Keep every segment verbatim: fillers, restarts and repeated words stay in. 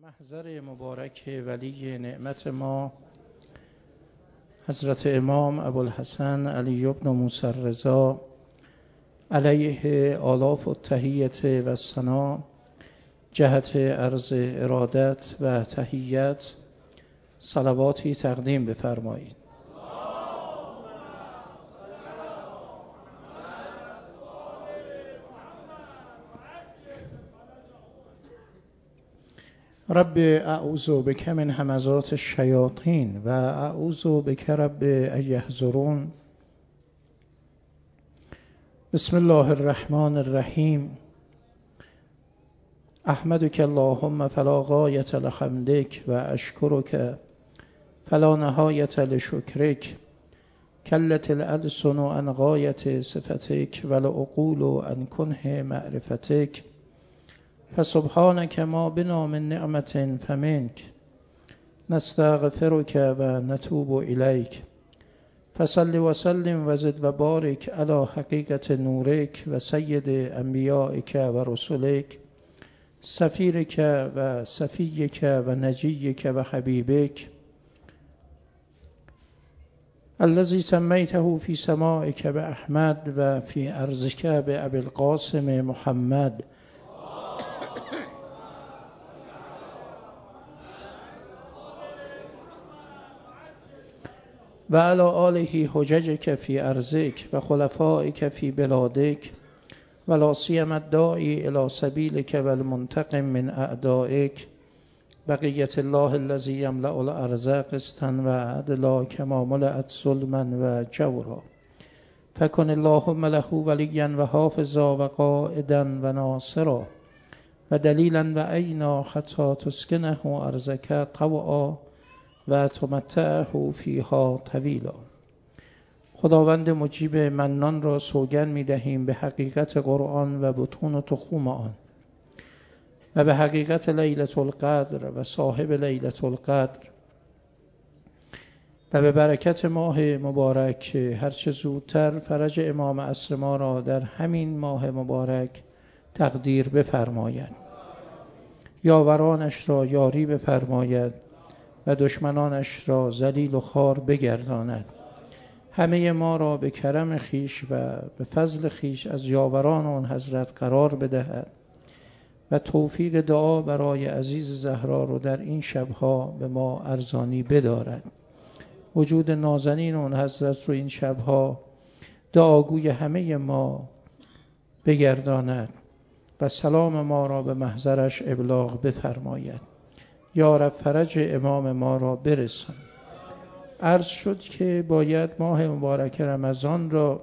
محضر مبارک ولی نعمت ما حضرت امام ابوالحسن علی بن موسی الرضا علیه آلاف التحیت و الثنا جهت عرض ارادت و تحیت صلواتی تقدیم بفرمایید. رب اعوذ بک من همزات الشیاطین و اعوذ بک رب ان یحضرون. بسم الله الرحمن الرحیم. احمدک اللهم فلا غایة لحمدک و اشکرک فلا نهایة لشکرک. کلت الالسن عن غایة صفتک والعقول عن کنه معرفتک. فسبحانك ما بنا من نعمة فمنك نستغفرك و نتوب إليك. فصل وسلم وزد وبارك على حقيقة نورك و سيد انبیائك و رسولك سفیرك و صفیك و نجیك و حبیبك الذي سميته في سمائك بأحمد و في أرضك بأبي القاسم محمد و علی آله حججک فی ارضک و خلفائک فی بلادک و لا سیما الداعی الی سبیلک و المنتقم من اعدائک. بقیت الله الذی یملأ الارض قسطا و عدلا کما ملأت ظلما و جورا. فکن اللهم له ولیا و حافظا و قائدا و ناصرا و دلیلا و عینا حتی تسکنه ارضک طوعا و تمتعه فیها طویلا. خداوند مجیب منان را سوگند می دهیم به حقیقت قرآن و بطون و تخوم آن و به حقیقت لیلة القدر و صاحب لیلة القدر و به برکت ماه مبارک هرچه زودتر فرج امام عصر ما را در همین ماه مبارک تقدیر بفرماید. یاورانش را یاری بفرماید و دشمنانش را ذلیل و خوار بگرداند. همه ما را به کرم خیش و به فضل خیش از یاوران آن حضرت قرار بدهد و توفیق دعا برای عزیز زهرا رو در این شبها به ما ارزانی بدارد. وجود نازنین آن حضرت رو این شبها دعاگوی همه ما بگرداند و سلام ما را به محضرش ابلاغ بفرماید. یا رب فرج امام ما را برسان. عرض شد که باید ماه مبارک رمضان را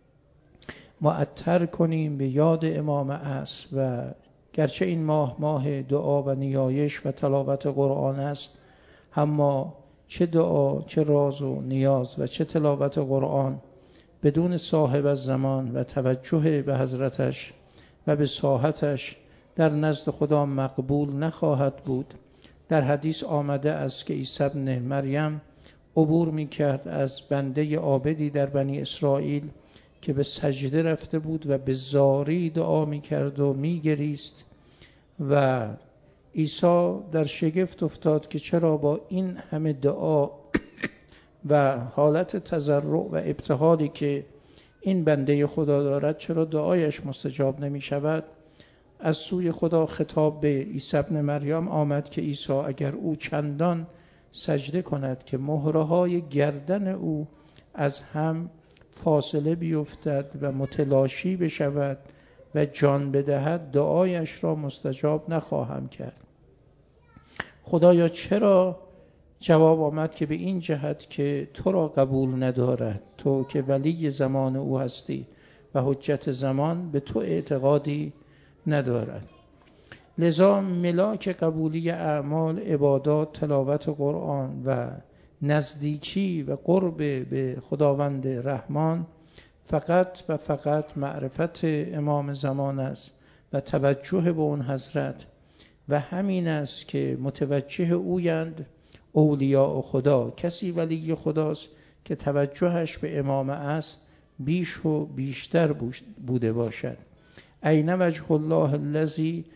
معطر کنیم به یاد امام عصر و گرچه این ماه ماه دعا و نیایش و تلاوت قرآن است، اما چه دعا چه راز و نیاز و چه تلاوت قرآن بدون صاحب الزمان و توجه به حضرتش و به ساحتش در نزد خدا مقبول نخواهد بود. در حدیث آمده است که عیسی ابن مریم عبور می کرد از بنده عابدی در بنی اسرائیل که به سجده رفته بود و به زاری دعا می کرد و می گریست و عیسی در شگفت افتاد که چرا با این همه دعا و حالت تضرع و ابتهالی که این بنده خدا دارد چرا دعایش مستجاب نمی شود. از سوی خدا خطاب به عیسی ابن مریم آمد که عیسی اگر او چندان سجده کند که مهره‌های گردن او از هم فاصله بیفتد و متلاشی بشود و جان بدهد دعایش را مستجاب نخواهم کرد. خدایا چرا؟ جواب آمد که به این جهت که تو را قبول ندارد، تو که ولی زمان او هستی و حجت زمان به تو اعتقادی ندارد. لذا ملاک قبولی اعمال عبادات تلاوت قرآن و نزدیکی و قرب به خداوند رحمان فقط و فقط معرفت امام زمان است و توجه به اون حضرت و همین است که متوجه اویند اولیاء خدا. کسی ولی خداست که توجهش به امام است بیش و بیشتر بوده باشد. این وجه الله الذی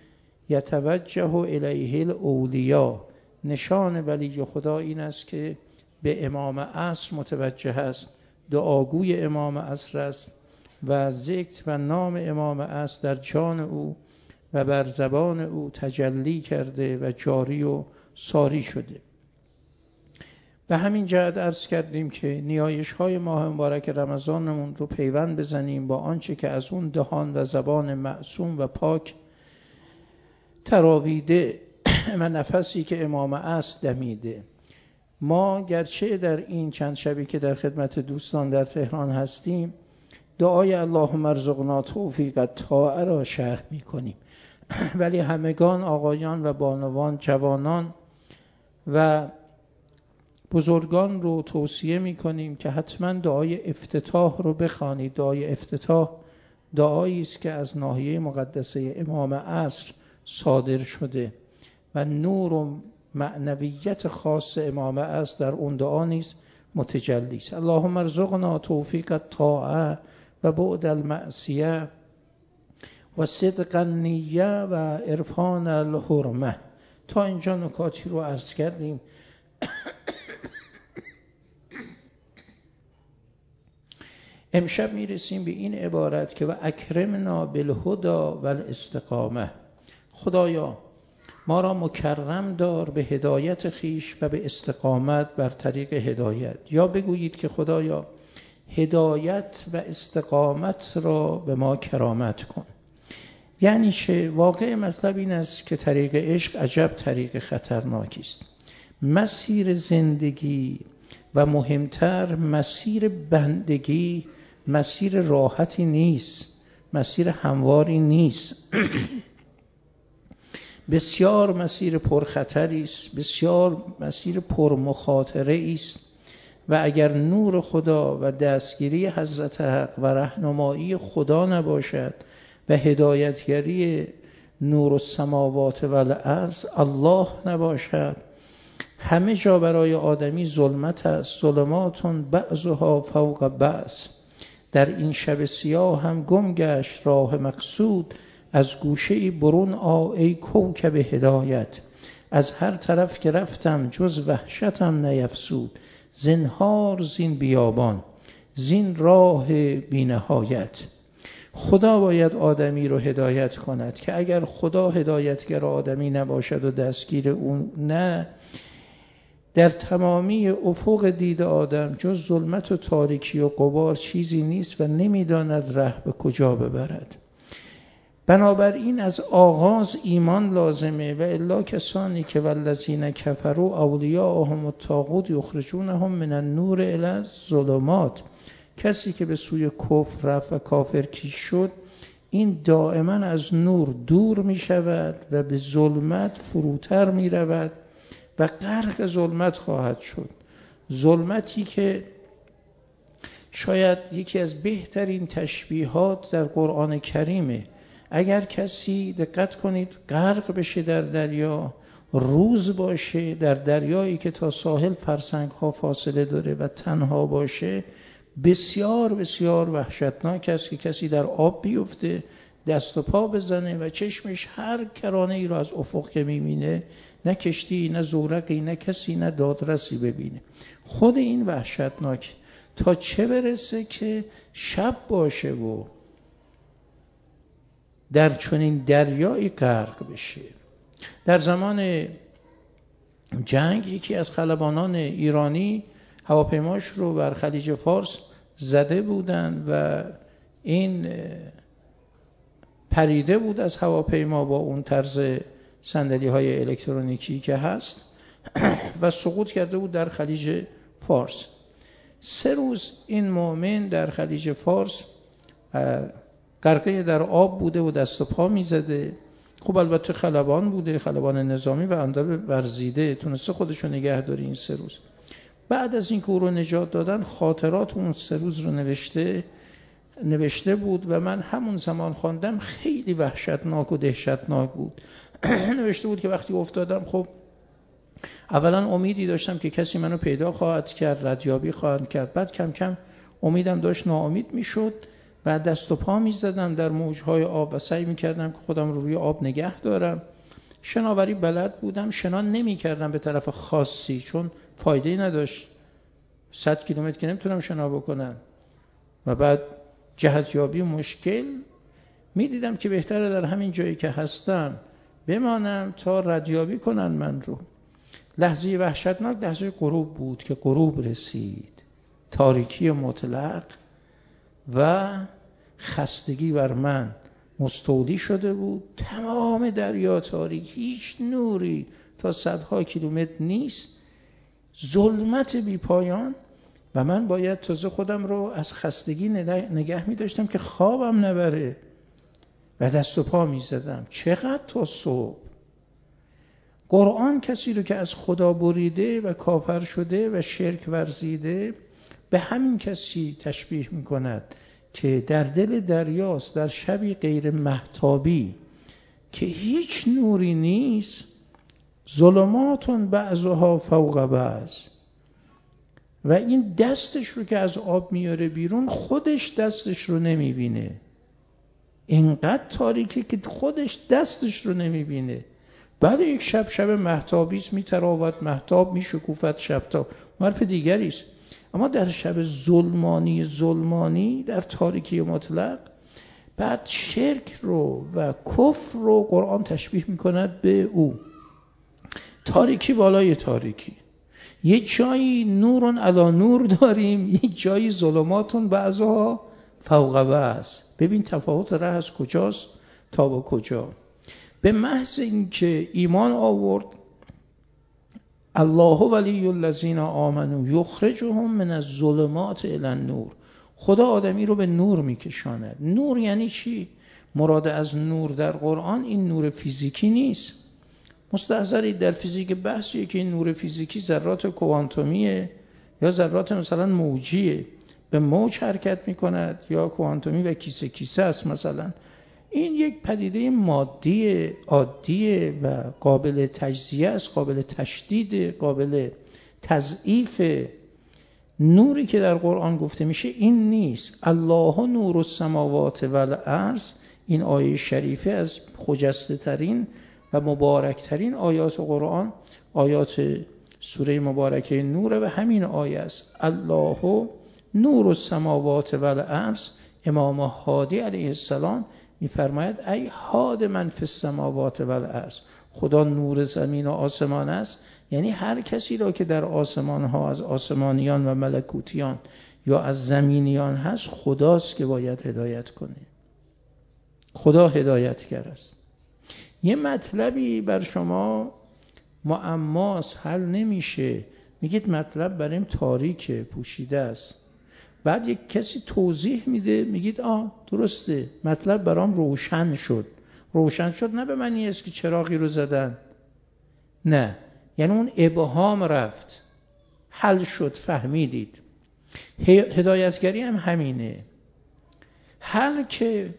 یتوجه الیه الاولیا، نشان ولی خدا این است که به امام عصر متوجه است، دعاگوی امام عصر است و ذکر و نام امام عصر در جان او و بر زبان او تجلی کرده و جاری و ساری شده. به همین جهت عرض کردیم که نیایش های ماه مبارک رمضانمون رو پیوند بزنیم با آنچه که از اون دهان و زبان معصوم و پاک تراویده و نفسی که امام عصر دمیده. ما گرچه در این چند شبی که در خدمت دوستان در تهران هستیم دعای اللهم ارزقنا توفیق الطاعه را شرح می کنیم، ولی همگان آقایان و بانوان، جوانان و بزرگان رو توصیه می کنیم که حتما دعای افتتاح رو بخوانید. دعای افتتاح دعایی است که از ناحیه مقدسه امام عصر صادر شده و نور و معنویت خاص امام عصر در اون دعا نیز متجلی است. اللهم ارزقنا توفیق الطاعه و بعد المعصیه و صدق النیه و عرفان الحرمه. تا اینجا نکاتی رو عرض کردیم. امشب میرسیم به این عبارت که و اکرمنا بالهدی و الاستقامه. خدایا ما را مکرم دار به هدایت خیش و به استقامت بر طریق هدایت. یا بگویید که خدایا هدایت و استقامت را به ما کرامت کن. یعنی چه؟ واقع مطلب این است که طریق عشق عجب طریق خطرناکی است. مسیر زندگی و مهمتر مسیر بندگی مسیر راحتی نیست، مسیر همواری نیست. بسیار مسیر پرخطری است، بسیار مسیر پرمخاطره است و اگر نور خدا و دستگیری حضرت حق و راهنمایی خدا نباشد و هدایتگری نور السماوات و الارض الله نباشد، همه جا برای آدمی ظلمت است. ظلماتون بعضها فوق بعض. در این شب سیاه هم گم گشت راه مقصود، از گوشه برون آ ای کوکب هدایت. از هر طرف که رفتم جز وحشتم نیفسود، زنهار زین بیابان زین راه بی نهایت. خدا باید آدمی رو هدایت کند که اگر خدا هدایتگر آدمی نباشد و دستگیر اون نه، در تمامی افق دید آدم جز ظلمت و تاریکی و غبار چیزی نیست و نمیداند ره به کجا ببرد. بنابراین از آغاز ایمان لازمه و الا کسانی که والذین کفروا اولیاءهم الطاغوت یخرجونهم من النور الی الظلمات، کسی که به سوی کفر رفت و کافر کیش شد این دائما از نور دور می شود و به ظلمت فروتر می رود و غرق ظلمت خواهد شد. ظلمتی که شاید یکی از بهترین تشبیهات در قرآن کریمه. اگر کسی دقت کنید غرق بشه در دریا، روز باشه در دریایی که تا ساحل فرسنگ ها فاصله داره و تنها باشه، بسیار بسیار وحشتناک است که کسی در آب بیفته، دست و پا بزنه و چشمش هر کرانه ای رو از افق که میبینه، نه کشتی نه زورقی نه کسی نه دادرسی ببینه. خود این وحشتناک. تا چه برسه که شب باشه و در چنین دریایی غرق بشه. در زمان جنگ یکی از خلبانان ایرانی هواپیماش رو بر خلیج فارس زده بودن و این پریده بود از هواپیما با اون طرز صندلی های الکترونیکی که هست و سقوط کرده بود در خلیج فارس. سه روز این مؤمن در خلیج فارس غرقه در آب بوده و دست و پا میزده. خب البته خلبان بوده، خلبان نظامی و اندب ورزیده، تونسته خودشو نگه داره این سه روز. بعد از این که او رو نجات دادن خاطرات اون سه روز رو نوشته نوشته بود و من همون زمان خواندم، خیلی وحشتناک و دهشتناک بود. نوشته بود که وقتی افتادم خب اولا امیدی داشتم که کسی منو پیدا خواهد کرد، ردیابی خواهد کرد. بعد کم کم امیدم داشت ناامید میشد و دست و پا میزدم در موجهای آب و سعی میکردم که خودم رو روی آب نگه دارم شناوری بلد بودم، شنا نمی کردم به طرف خاصی چون فایده‌ای نداشت. صد کیلومتر که نمیتونم شنا بکنم. و بعد جهتیابی مشکل، می دیدم که بهتره در همین جایی که هستم بمانم تا ردیابی کنن من رو. لحظه وحشتناک لحظه غروب بود که غروب رسید، تاریکی مطلق و خستگی بر من مستولی شده بود. تمام دریا تاریک، هیچ نوری تا صدها کیلومتر نیست، ظلمت بی پایان و من باید تازه خودم رو از خستگی نگه می داشتم که خوابم نبره و دست و پا می زدم. چقدر تا صبح؟ قرآن کسی رو که از خدا بریده و کافر شده و شرک ورزیده به همین کسی تشبیه می کند که در دل دریاست، در شبی غیر مهتابی که هیچ نوری نیست، ظلماتون بعضها فوق بعض. و این دستش رو که از آب میاره بیرون خودش دستش رو نمیبینه، اینقدر تاریکی که خودش دستش رو نمیبینه. بعد یک شب شب مهتابیست، میتراود مهتاب، میشکوفت شبتاب، حرف دیگریست. اما در شب ظلمانی ظلمانی در تاریکی مطلق، بعد شرک رو و کفر رو قرآن تشبیه میکند به او. تاریکی بالای تاریکی، یک جایی نورون علی نور داریم، یک جایی ظلماتون بعضها فوق بعض. ببین تفاوت راه از کجاست تا به کجا. به محض اینکه ایمان آورد، الله ولی الذین آمنوا یخرجهم من الظلمات الی النور، خدا آدمی رو به نور میکشاند. نور یعنی چی؟ مراد از نور در قرآن این نور فیزیکی نیست. مستحضری در فیزیک بحثیه که این نور فیزیکی ذرات کوانتومیه یا ذرات مثلا موجیه، به موج حرکت میکند، یا کوانتومی و کیسه کیسه است مثلا. این یک پدیده مادی عادیه و قابل تجزیه است، قابل تشدید، قابل تضعیف. نوری که در قرآن گفته میشه این نیست. الله نور السماوات و الارض، این آیه شریفه از خجسته ترین و مبارک ترین آیات قرآن، آیات سوره مبارکه نوره و همین آیه است. الله نور السماوات و الارض. امام هادی علیه السلام میفرماید ای هاد من فی السماوات و الارض، خدا نور زمین و آسمان است. یعنی هر کسی را که در آسمان ها از آسمانیان و ملکوتیان یا از زمینیان هست، خداست که باید هدایت کنه. خدا هدایتگر است. یه مطلبی بر شما معماست، حل نمیشه، میگید مطلب بریم تاریکه، پوشیده است. بعد یک کسی توضیح میده، میگید آه درسته، مطلب برام روشن شد. روشن شد نه به معنی است که چراغی رو زدن، نه، یعنی اون ابهام رفت، حل شد، فهمیدید. هدایتگری هم همینه. هر که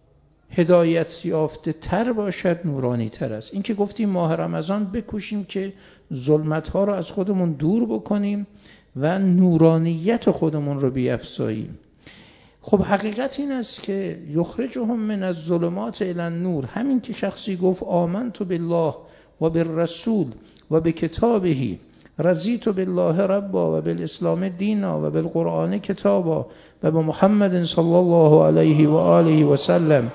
هدایت یافته تر باشد نورانی تر است. این که گفتیم ماه رمضان بکوشیم که ظلمت ها رو از خودمون دور بکنیم و نورانیت خودمون رو بیفزاییم. خب حقیقت این است که یخرجهم من الظلمات الی النور، همین که شخصی گفت آمنت بالله و بالرسول و بکتابه، رضیت بالله ربا و بالاسلام دینا و بالقرآن کتابا و به محمد صلی الله علیه و آله و سلم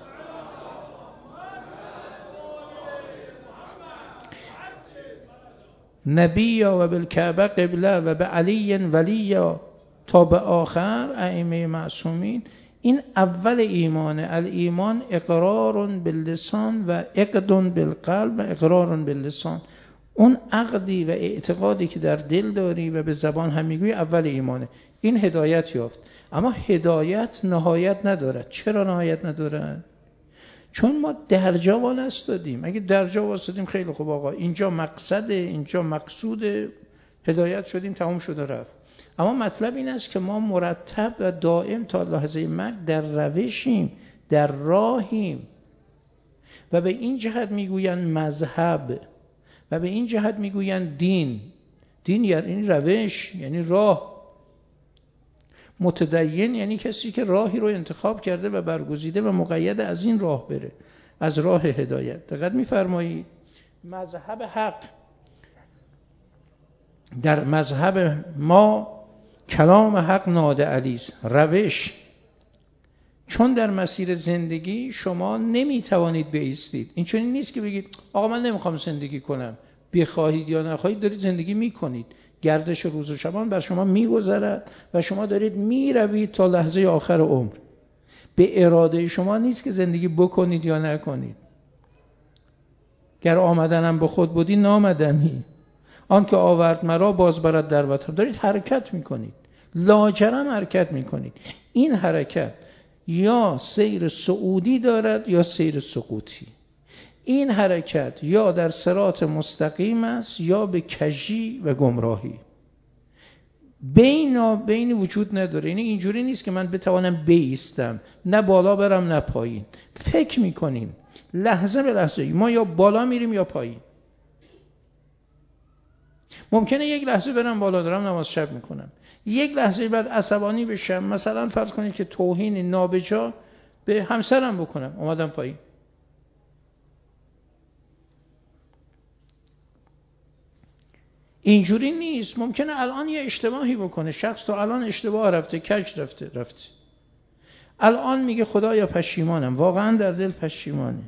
نبیا و بالکعبه قبله و به علی ولیا تا به آخر ائمه معصومین. این اول ایمانه. الایمان اقرار باللسان و عقد بالقلب و اقرار باللسان. اون عقدی و اعتقادی که در دل داری و به زبان هم میگوی اول ایمانه. این هدایت یافت. اما هدایت نهایت ندارد. چرا نهایت ندارد؟ چون ما درجا واسطادیم. اگه درجا واسطادیم خیلی خوب آقا، اینجا مقصده، اینجا مقصوده، هدایت شدیم، تمام شده رفت. اما مطلب این است که ما مرتب و دائم تا لحظه مرگ در روشیم، در راهیم. و به این جهت میگوین مذهب و به این جهت میگوین دین. دین یعنی روش، یعنی راه. متدین یعنی کسی که راهی رو انتخاب کرده و برگزیده و مقید از این راه بره، از راه هدایت. دقت می‌فرمایید؟ مذهب حق، در مذهب ما کلام حق ناده علیست، روش. چون در مسیر زندگی شما نمیتوانید بایستید. این چنین نیست که بگید آقا من نمیخوام زندگی کنم، بخواهید یا نخواهید دارید زندگی میکنید. گردش روز و شبان بر شما میگذرد و شما دارید میروید تا لحظه آخر عمر. به اراده شما نیست که زندگی بکنید یا نکنید. گر آمدنم به خود بودی نامدمی، آن که آورد مرا باز برد در وطن. دارید حرکت میکنید، لاجرم حرکت میکنید. این حرکت یا سیر صعودی دارد یا سیر سقوطی. این حرکت یا در صراط مستقیم است یا به کژی و گمراهی. بین بین وجود نداره. یعنی اینجوری نیست که من بتوانم بایستم، نه بالا برم نه پایین. فکر میکنیم لحظه به لحظه ما یا بالا میریم یا پایین. ممکنه یک لحظه برم بالا دارم نماز شب میکنم، یک لحظه بعد عصبانی بشم، مثلا فرض کنید که توهین نابجا به همسرم بکنم، اومدم پایین. اینجوری نیست. ممکنه الان یه اشتباهی بکنه شخص، تو الان اشتباه رفته، کج رفته رفته الان میگه خدایا پشیمانم، واقعا در دل پشیمانه.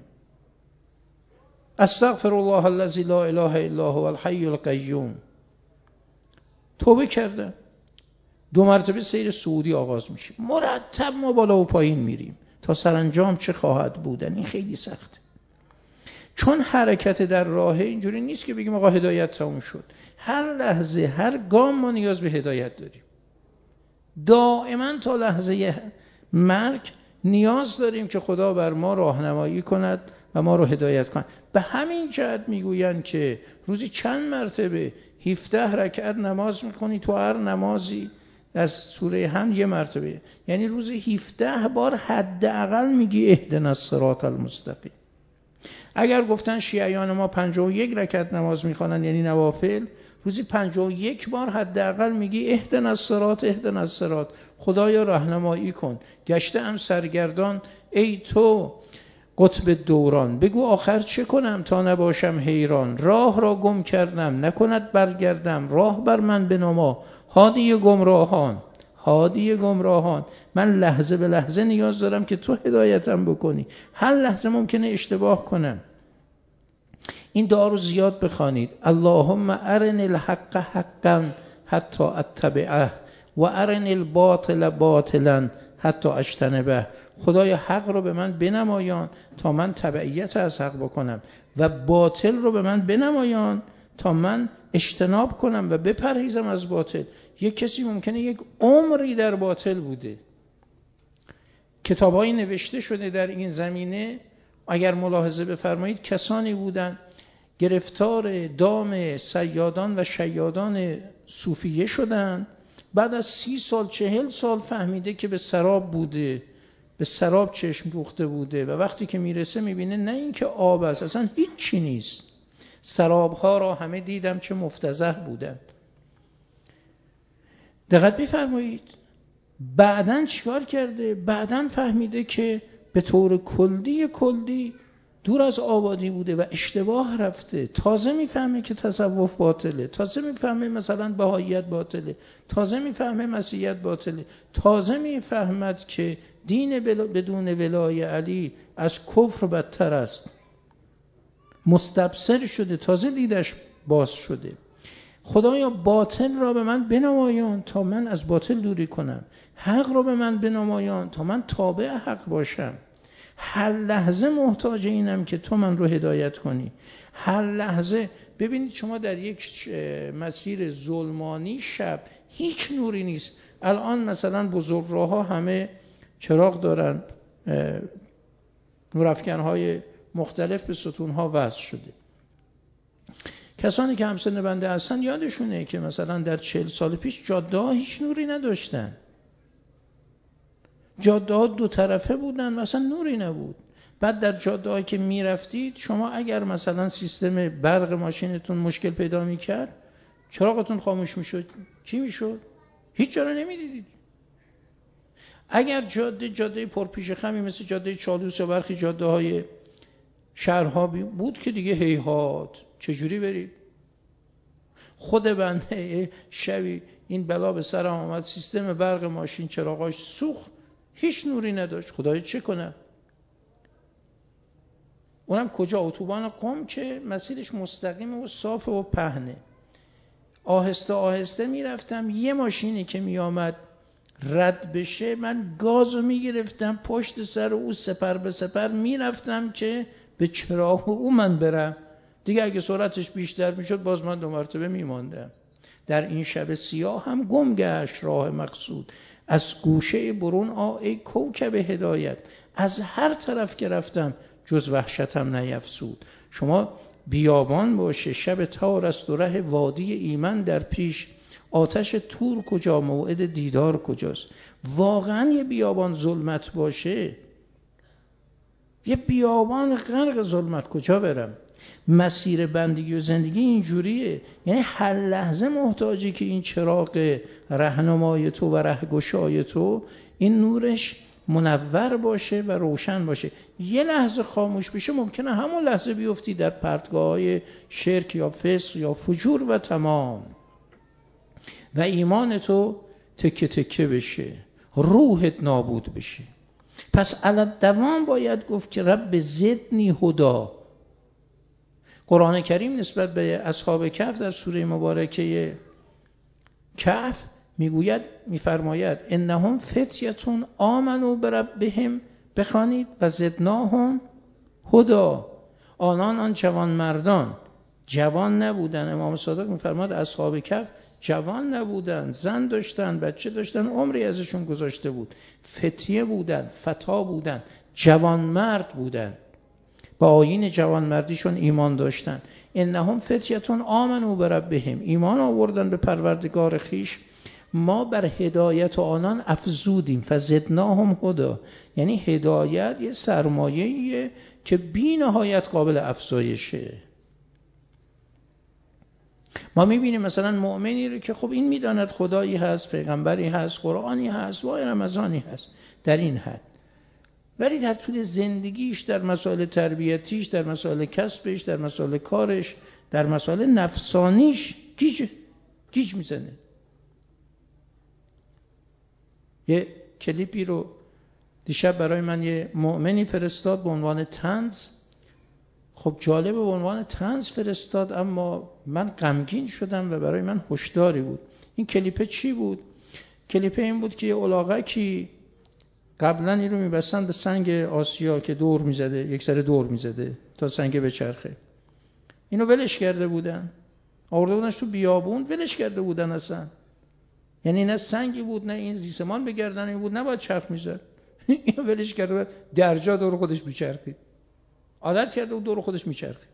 استغفر الله الذی لا اله الا هو الحی القیوم. توبه کردم. دو مرتبه سیر صعودی آغاز میشه، مرتب ما بالا و پایین میریم تا سرانجام چه خواهد بودن. این خیلی سخته، چون حرکت در راه اینجوری نیست که بگیم آقا هدایت تموم شد. هر لحظه هر گام ما نیاز به هدایت داریم. دائما تا لحظه مرگ نیاز داریم که خدا بر ما راهنمایی کند و ما رو هدایت کند. به همین جهت میگویند که روزی چند مرتبه هفده رکعت نماز میکنی، تو هر نمازی در سوره هم یه مرتبه، یعنی روزی هفده بار حداقل میگی اهدنا الصراط المستقیم. اگر گفتن شیعیان ما پنجاه و یک رکعت نماز میخوانن یعنی نوافل، روزی پنجاه و یک بار حداقل میگی اهدنا الصراط اهدنا الصراط، خدایا راهنمایی کن. گشته ام سرگردان ای تو قطب دوران، بگو آخر چه کنم تا نباشم حیران. راه را گم کردم نکند برگردم، راه بر من بنما هادی گمراهان. هادی گمراهان، من لحظه به لحظه نیاز دارم که تو هدایتم بکنی. هر لحظه ممکنه اشتباه کنم. این دعا رو زیاد بخوانید. اللهم ارنی الحق حقا حتی اتبعه و ارنی الباطل باطلا حتی اجتنبه. خدای حق رو به من بنمایان تا من تبعیت از حق بکنم و باطل رو به من بنمایان تا من اجتناب کنم و بپرهیزم از باطل. یک کسی ممکنه یک عمری در باطل بوده، کتابایی نوشته شده در این زمینه. اگر ملاحظه بفرمایید کسانی بودن گرفتار دام صیادان و شیادان صوفیه شدن، بعد از سی سال چهل سال فهمیده که به سراب بوده، به سراب چشم دوخته بوده و وقتی که میرسه میبینه نه این که آب است، اصلا هیچ چی نیست. سرابها را همه دیدم چه مفتضح بودند. دقت بفرمایید. بعدن چیکار کرده؟ بعدن فهمیده که به طور کلی کلی دور از آبادی بوده و اشتباه رفته. تازه میفهمه که تصوف باطله، تازه میفهمه مثلا بهاییت باطله، تازه میفهمه مسیحیت باطله، تازه میفهمد که دین بدون ولای علی از کفر بدتر است. مستبصر شده، تازه دیدش باز شده. خدایا باطل را به من بنمایان تا من از باطل دوری کنم، حق را به من بنمایان تا من تابع حق باشم. هر لحظه محتاج اینم که تو من رو هدایت کنی. هر لحظه. ببینید شما در یک مسیر ظلمانی شب هیچ نوری نیست. الان مثلا بزرگراه‌ها همه چراغ دارن، نورافکن‌های مختلف به ستون‌ها وصل شده. کسانی که همسن بنده هستن یادشونه که مثلا در چهل سال پیش جاده‌ها هیچ نوری نداشتن. جاده‌ها دو طرفه بودن، مثلا نوری نبود. بعد در جاده‌هایی که میرفتید شما اگر مثلا سیستم برق ماشینتون مشکل پیدا میکرد، چراغتون خاموش میشد، چی میشد؟ هیچ جا رو نمیدیدید. اگر جاده جاده پرپیش خمی مثل جاده چالوس یا برخی جاده‌های شهرها بود که دیگه هیهات چجوری برید؟ خود بنده شبی این بلا به سرم آمد، سیستم برق ماشین چراغاش سوخت، هیچ نوری نداشت. خدایا چه کنم؟ اونم کجا؟ اتوبان قم که مسیرش مستقیمه و صافه و پهنه. آهسته آهسته میرفتم، یه ماشینی که میامد رد بشه من گازو میگرفتم پشت سر او سپر به سپر میرفتم که به چراغ او من برم دیگه. اگه سرعتش بیشتر میشد باز من دو مرتبه میماندم. در این شب سیاه هم گم گشت راه مقصود، از گوشه برون آ ای کوکب هدایت، از هر طرف که رفتم جز وحشتم نیفسود. شما بیابان باشه، شب تار است و ره وادی ایمن در پیش، آتش تور کجا، موعد دیدار کجاست؟ واقعا یه بیابان ظلمت باشه، یه بیابان غرق ظلمت، کجا برم؟ مسیر بندگی و زندگی اینجوریه، یعنی هر لحظه محتاجی که این چراغ رهنمای تو و رهگشای تو این نورش منور باشه و روشن باشه. یه لحظه خاموش بشه ممکنه همون لحظه بیفتی در پرتگاه‌های شرک یا فسق یا فجور و تمام، و ایمان تو تکه تکه بشه، روحت نابود بشه. پس علت دوام باید گفت که رب زدنی هدا. قرآن کریم نسبت به اصحاب کهف در سوره مبارکه کهف میگوید، میفرماید انهم فتیتون آمنوا بربهم، بخوانید و زدناهم هدا. آنان آن جوان مردان، جوان نبودن. امام صادق میفرماید اصحاب کهف جوان نبودن، زن داشتن، بچه داشتن، عمری ازشون گذاشته بود. فتیه بودن، فتا بودن، جوان مرد بودن، با آیین جوان مردیشون ایمان داشتن. انهم فتیتون آمنوا بربهم، ایمان آوردن به پروردگار خیش، ما بر هدایت آنان افزودیم فزدناهم هدا. یعنی هدایت یه سرمایه‌ایه که بی نهایت قابل افزایشه. ما میبینیم مثلا مؤمنی رو که خب این میداند خدایی هست، پیغمبری هست، قرآنی هست، وای رمضانی هست در این حد، ولی در طول زندگیش، در مسائل تربیتیش، در مسائل کسبش، در مسائل کارش، در مسائل نفسانیش گیج گیج میزنه. یه کلیپی رو دیشب برای من یه مؤمنی فرستاد به عنوان طنز. خب جالب، به عنوان طنز فرستاد، اما من غمگین شدم و برای من هشداری بود. این کلیپ چی بود؟ کلیپ این بود که یه الاغکی قبلا این رو میبستن به سنگ آسیا که دور میزده، یک سر دور میزده تا سنگ بچرخه. اینو ولش کرده بودن، آورده بودنش تو بیابون، ولش کرده بودن اصلا. یعنی نه سنگی بود، نه این ریسمان به گردنی بود، نه باید چرخ میزد. اینو ولش کرده بود، درجا دور خودش میچرخید، عادت کرده بود دور خودش میچرخید.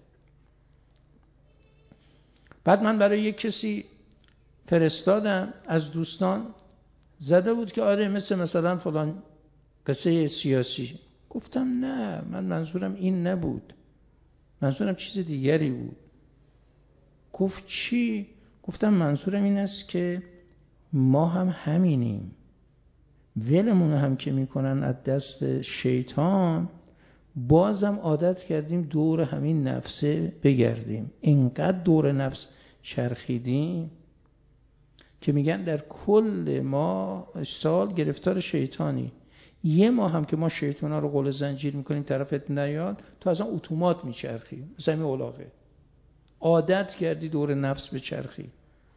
بعد من برای یک کسی فرستادم از دوستان، زده بود که آره مثل مثلا فلان قصه سیاسی. گفتم نه، من منظورم این نبود، منظورم چیز دیگری بود. گفت چی؟ گفتم منظورم این است که ما هم همینیم، ولمون هم که میکنن از دست شیطان، بازم عادت کردیم دور همین نفسه بگردیم. اینقدر دور نفس چرخیدیم که میگن در کل ما سال گرفتار شیطانی. یه ماه هم که ما شیطانا رو قل زنجیر میکنیم طرفت نیاد، تو اصلا اتومات میچرخی، مثلا این الاغه عادت کردی دور نفس بچرخی.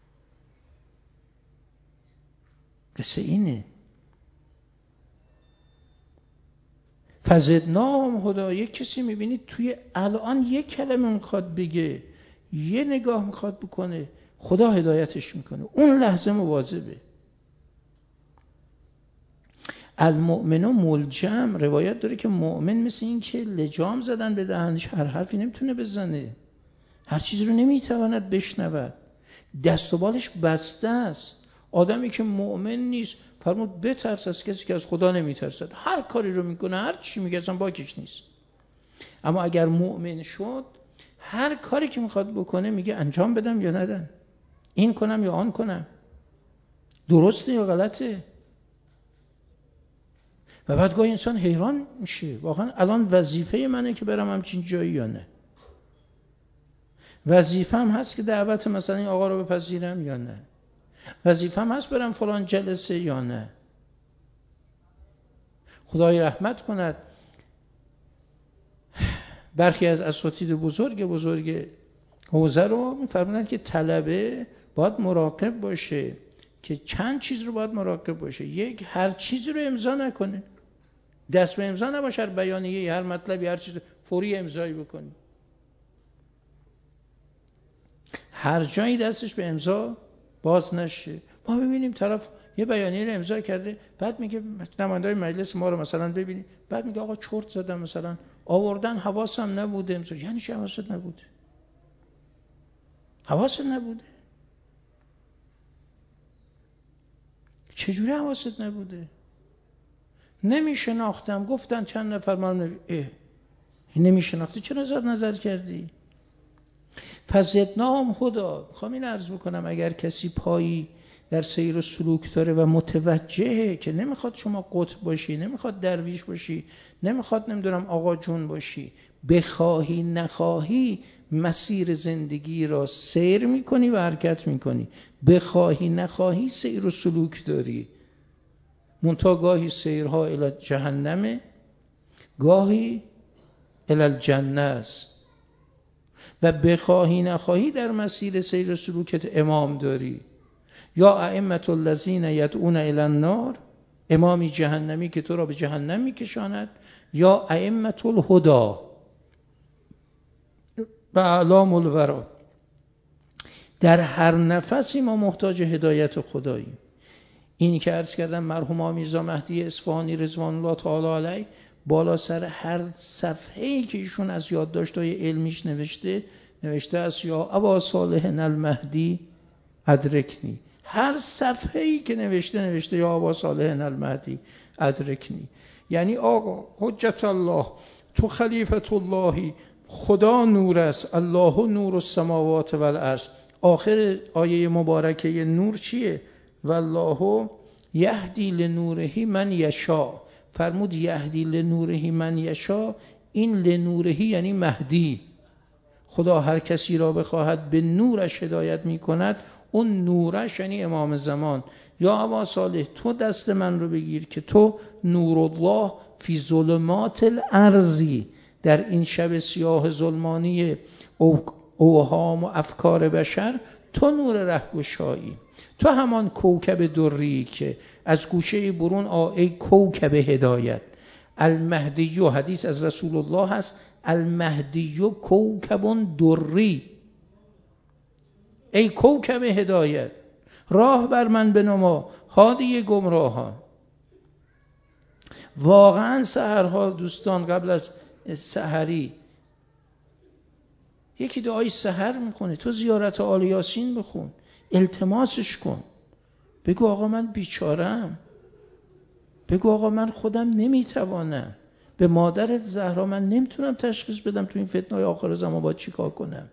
قصه اینه. فزدناهم هدا. یک کسی میبینید توی الان یک کلمه میخواد بگه، یه نگاه میخواد بکنه، خدا هدایتش میکنه، اون لحظه مواظبه. المؤمن ملجم، روایت داره که مؤمن مثل این که لجام زدن به دهنش، هر حرفی نمیتونه بزنه، هر چیزی رو نمیتواند بشنود، دست و بالش بسته است. آدمی که مؤمن نیست فرمود بترس از کسی که از خدا نمیترسد، هر کاری رو میکنه، هر چی میگه اصلا باکش نیست. اما اگر مؤمن شد هر کاری که میخواد بکنه میگه انجام بدم یا ندم، این کنم یا آن کنم، درسته یا غلطه. و بعد گاهی انسان حیران میشه واقعا الان وظیفه منه که برم همچین جایی یا نه. وظیفه‌م هست که دعوت مثلا این آقا رو بپذیرم یا نه؟ وظیفه‌م هست برم فلان جلسه یا نه؟ خدای رحمت کند برخی از اساتید بزرگ بزرگ حوزه رو می‌فرمایند که طلبه باید مراقب باشه که چند چیز رو باید مراقب باشه. یک، هر چیزی رو امضا نکنه، دست به امضا نباشه، هر بیانیه، هر مطلبی، هر چیز فوری امضایی بکنی. هر جایی دستش به امضا باز نشه. ما ببینیم طرف یه بیانیه رو امضا کرده، بعد میگه نماینده‌های مجلس ما رو مثلا ببینید، بعد میگه آقا چرت زدم، مثلا آوردن حواسم نبوده امضا. یعنی چه حواست نبوده؟ حواست نبوده؟ چجوری حواست نبوده؟ نمیشناختم، گفتن چند نفر من نمی... اه نمیشناختی چرا زد نظر کردی؟ فزدناهم هدی. میخوام این عرض بکنم اگر کسی پایی در سیر و سلوک داره و متوجهه که نمیخواد شما قطب باشی، نمیخواد درویش باشی، نمیخواد نمیدونم آقا جون باشی، بخواهی نخواهی مسیر زندگی را سیر میکنی و حرکت میکنی، بخواهی نخواهی سیر و سلوک داری. منتها گاهی سیرها الی جهنمه، گاهی الی الجنه است. و بخواهی نخواهی در مسیر سیر و سلوکت امام داری. یا ائمة الذین یدعون الی النار، امامی جهنمی که تو را به جهنم میکشاند، یا ائمة الهدی و اعلام الورا. در هر نفسی ما محتاج هدایت خداییم. اینی که عرض کردم مرحوم آمیرزا مهدی اصفهانی رضوان الله تعالی علیه بالا سر هر صفحه‌ای که ایشون از یادداشت‌های علمیش نوشته نوشته است یا ابا صالح المهدی ادرکنی. هر صفحه‌ای که نوشته نوشته یا ابا صالح المهدی ادرکنی. یعنی آقا حجت الله، تو خلیفت اللهی، خدا نور است، الله نور السماوات و الارض. آخر آیه مبارکه نور چیه؟ والله یهدی لنوره من یشاء. فرمود یهدی لنوره من یشاء. این لنوره یعنی مهدی. خدا هر کسی را بخواهد به نورش هدایت می کند. اون نورش یعنی امام زمان. یا ابا صالح تو دست من رو بگیر که تو نور الله فی ظلمات الارضی، در این شب سیاه ظلمانی اوهام و افکار بشر تو نور رهگشایی. تو همان کوکب دری که از گوشه برون آی کوکب هدایت. المهدی، حدیث از رسول الله هست، المهدی کوکب دری، ای کوکب هدایت راه بر من بنما هادی گمراهان. واقعا سحرها دوستان قبل از سحری یکی دعای سحر میکنه، تو زیارت آل یاسین بخون، التماسش کن، بگو آقا من بیچارم، بگو آقا من خودم نمیتوانم، به مادرت زهرا من نمیتونم تشخیص بدم تو این فتنه آخر زمان باید چیکار کنم.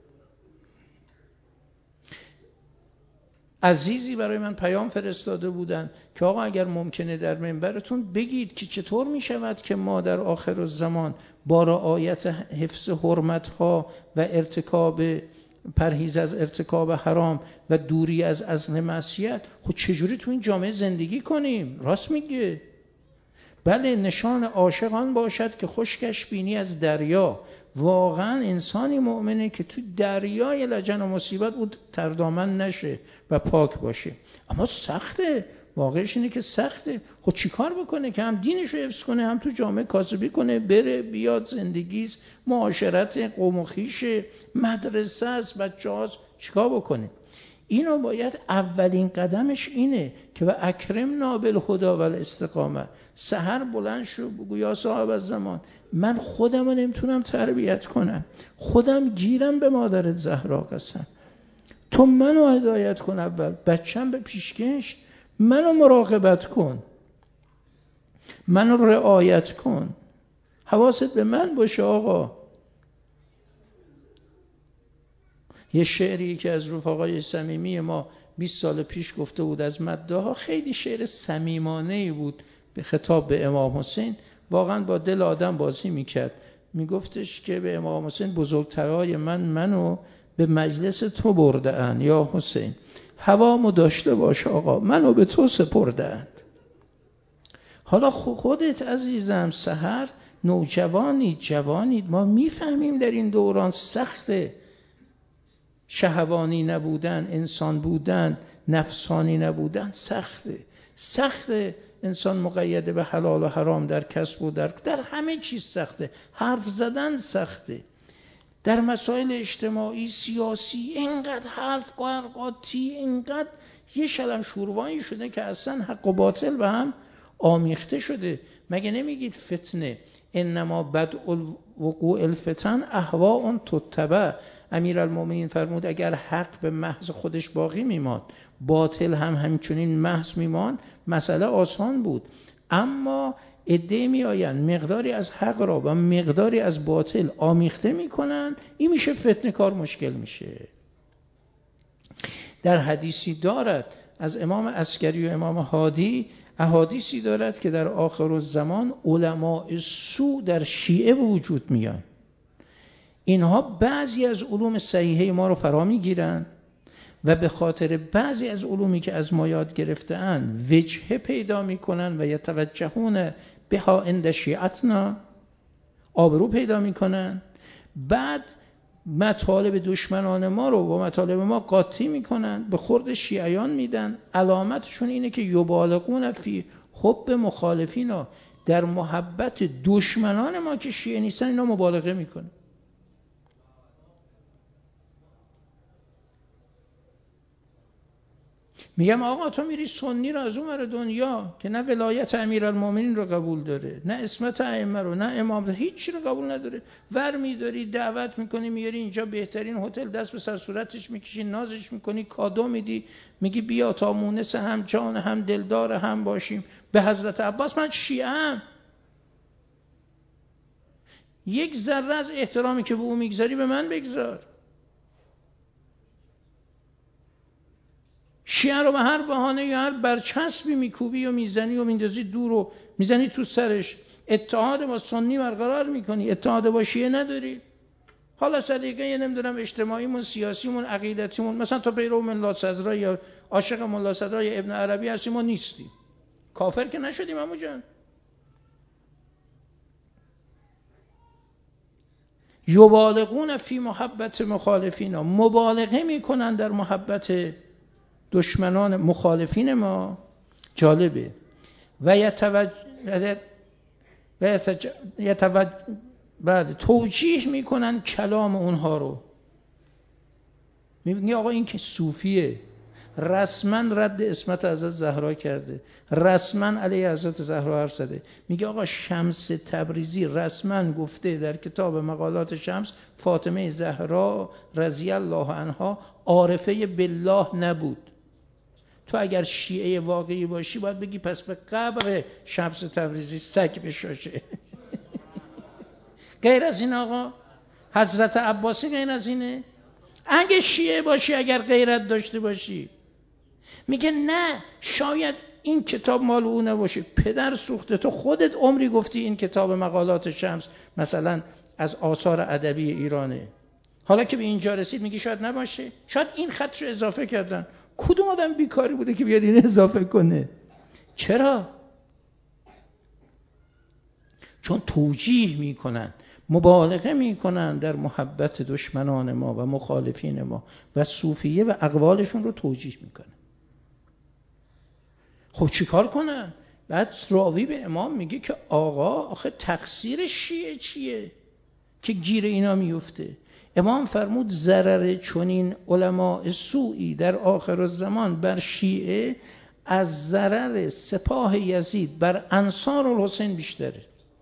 عزیزی برای من پیام فرستاده بودن که آقا اگر ممکنه در منبرتون بگید که چطور می شود که ما در آخر الزمان با رعایت حفظ حرمتها و ارتکاب پرهیز از ارتکاب حرام و دوری از ازن معصیت، خود چجوری تو این جامعه زندگی کنیم؟ راست میگه. بله نشان عاشقان باشد که خشکش بینی از دریا. واقعا انسانی مؤمنه که تو دریای لجن و مصیبت او تردامن نشه و پاک باشه. اما سخته، واقعش اینه که سخته. خود چی کار بکنه که هم دینش رو حفظ کنه، هم تو جامعه کاسبی کنه، بره بیاد، زندگیست، معاشرت قوم و خویش، مدرسه است، بچه هاست، چی کار بکنه؟ اینو باید اولین قدمش اینه که و اکرمنا بالهدی و الاستقامه. سحر بلند شو بگو یا صاحب الزمان من خودم رو نمیتونم تربیت کنم، خودم گیرم به مادرت زهرا قسم، تو منو هدایت کن، اول بچم به پیشکش، منو مراقبت کن، منو رعایت کن، حواست به من باشه. آقا یه شعری که از رفقای صمیمی ما بیست سال پیش گفته بود از مداح ها، خیلی شعر صمیمانه‌ای بود به خطاب به امام حسین، واقعا با دل آدم بازی میکرد. میگفتش که به امام حسین بزرگترهای من منو به مجلس تو برده اند یا حسین، هوامو داشته باش آقا، منو به تو سپرده اند. حالا خودت عزیزم سحر نوجوانی جوانید، ما میفهمیم در این دوران سخته، شهوانی نبودن، انسان بودن، نفسانی نبودن سخته، سخته انسان مقیده به حلال و حرام در کسب و در در همه چیز سخته، حرف زدن سخته، در مسائل اجتماعی سیاسی اینقدر حرف قاطی، اینقدر یه شلم شوروایی شده که اصلا حق و باطل به هم آمیخته شده. مگه نمیگید فتنه انما بدء الوقوع الفتن اهواء تتبع؟ امیرالمومنین فرمود اگر حق به محض خودش باقی میماند، باطل هم همچنین محض میماند، مسئله آسان بود. اما عده می آیند مقداری از حق را و مقداری از باطل آمیخته میکنن، این میشه فتنه، کار مشکل میشه. در حدیثی دارد از امام عسکری و امام هادی، احادیثی دارد که در آخر الزمان علماء سو در شیعه وجود میان، اینها بعضی از علوم صحیحه ما رو فرا میگیرن و به خاطر بعضی از علومی که از ما یاد گرفته‌اند وجهه پیدا میکنن و یتوجهون بها عند شیعتنا، آبرو پیدا میکنن، بعد مطالب دشمنان ما رو با مطالب ما قاطی میکنن، به خورد شیعیان میدن. علامتشون اینه که یبالغون فی حب مخالفینا، در محبت دشمنان ما که شیعه نیستن اینا مبالغه میکنن. میگم آقا تو میری سنی رو از اون ور دنیا که نه ولایت امیرالمومنین رو قبول داره، نه اسمت ائمه رو، نه امام، هیچ رو قبول نداره، ور میداری دعوت میکنی، میاری اینجا بهترین هتل، دست به سر صورتش میکشی، نازش میکنی، کادو میدی، میگی بیا تا مونس هم جان هم دلدار هم باشیم به حضرت عباس. من شیعه ام، یک ذره از احترامی که به او میگذاری به من بگذار. شیعه رو به هر بهانه یا هر برچسبی میکوبی و میزنی و میندازی دور و میزنی تو سرش، اتحاد با سنی برقرار میکنی، اتحاد با شیعه نداری. حالا سلیقه نمیدونم اجتماعیمون، سیاسیمون، عقیدتیمون، مثلا تو پیرو ملا صدرا یا عاشق ملا صدرا یا ابن عربی هستی، ما نیستیم، کافر که نشدیم عمو جان. یبالغون فی محبت مخالفینا، مبالغه میکنن در محبت دشمنان مخالفین ما. جالبه. و یتوج و یتج... یتوج... بعد توجیه میکنن کلام اونها رو. میگه آقا این که صوفیه، رسما رد اسمت حضرت زهرا کرده، رسما علیه حضرت زهرا حرف زده. میگه آقا شمس تبریزی رسما گفته در کتاب مقالات شمس فاطمه زهرا رضی الله عنها عارفه بالله نبود. تو اگر شیعه واقعی باشی باید بگی پس به قبر شمس تبریزی سگ بشاشه. غیر از این آقا حضرت عباسی غیر از اینه؟ اگه شیعه باشی، اگر غیرت داشته باشی. میگه نه شاید این کتاب مال او نباشه، پدر سوخته، تو خودت عمری گفتی این کتاب مقالات شمس مثلا از آثار ادبی ایرانه، حالا که به اینجا رسید میگی شاید نباشه، شاید این خطش رو اضافه کردن. کدوم آدم بیکاری بوده که بیاد این اضافه کنه؟ چرا؟ چون توجیه میکنن، مبالغه میکنن در محبت دشمنان ما و مخالفین ما و صوفیه و اقوالشون رو توجیه میکنن. خب چیکار کنن؟ بعد راوی به امام میگه که آقا آخه تقصیر شیعه چیه که گیر اینا میفته؟ امام فرمود ضرر چنین علماء سوئی در آخر الزمان بر شیعه از ضرر سپاه یزید بر انصار الحسین بیشتره.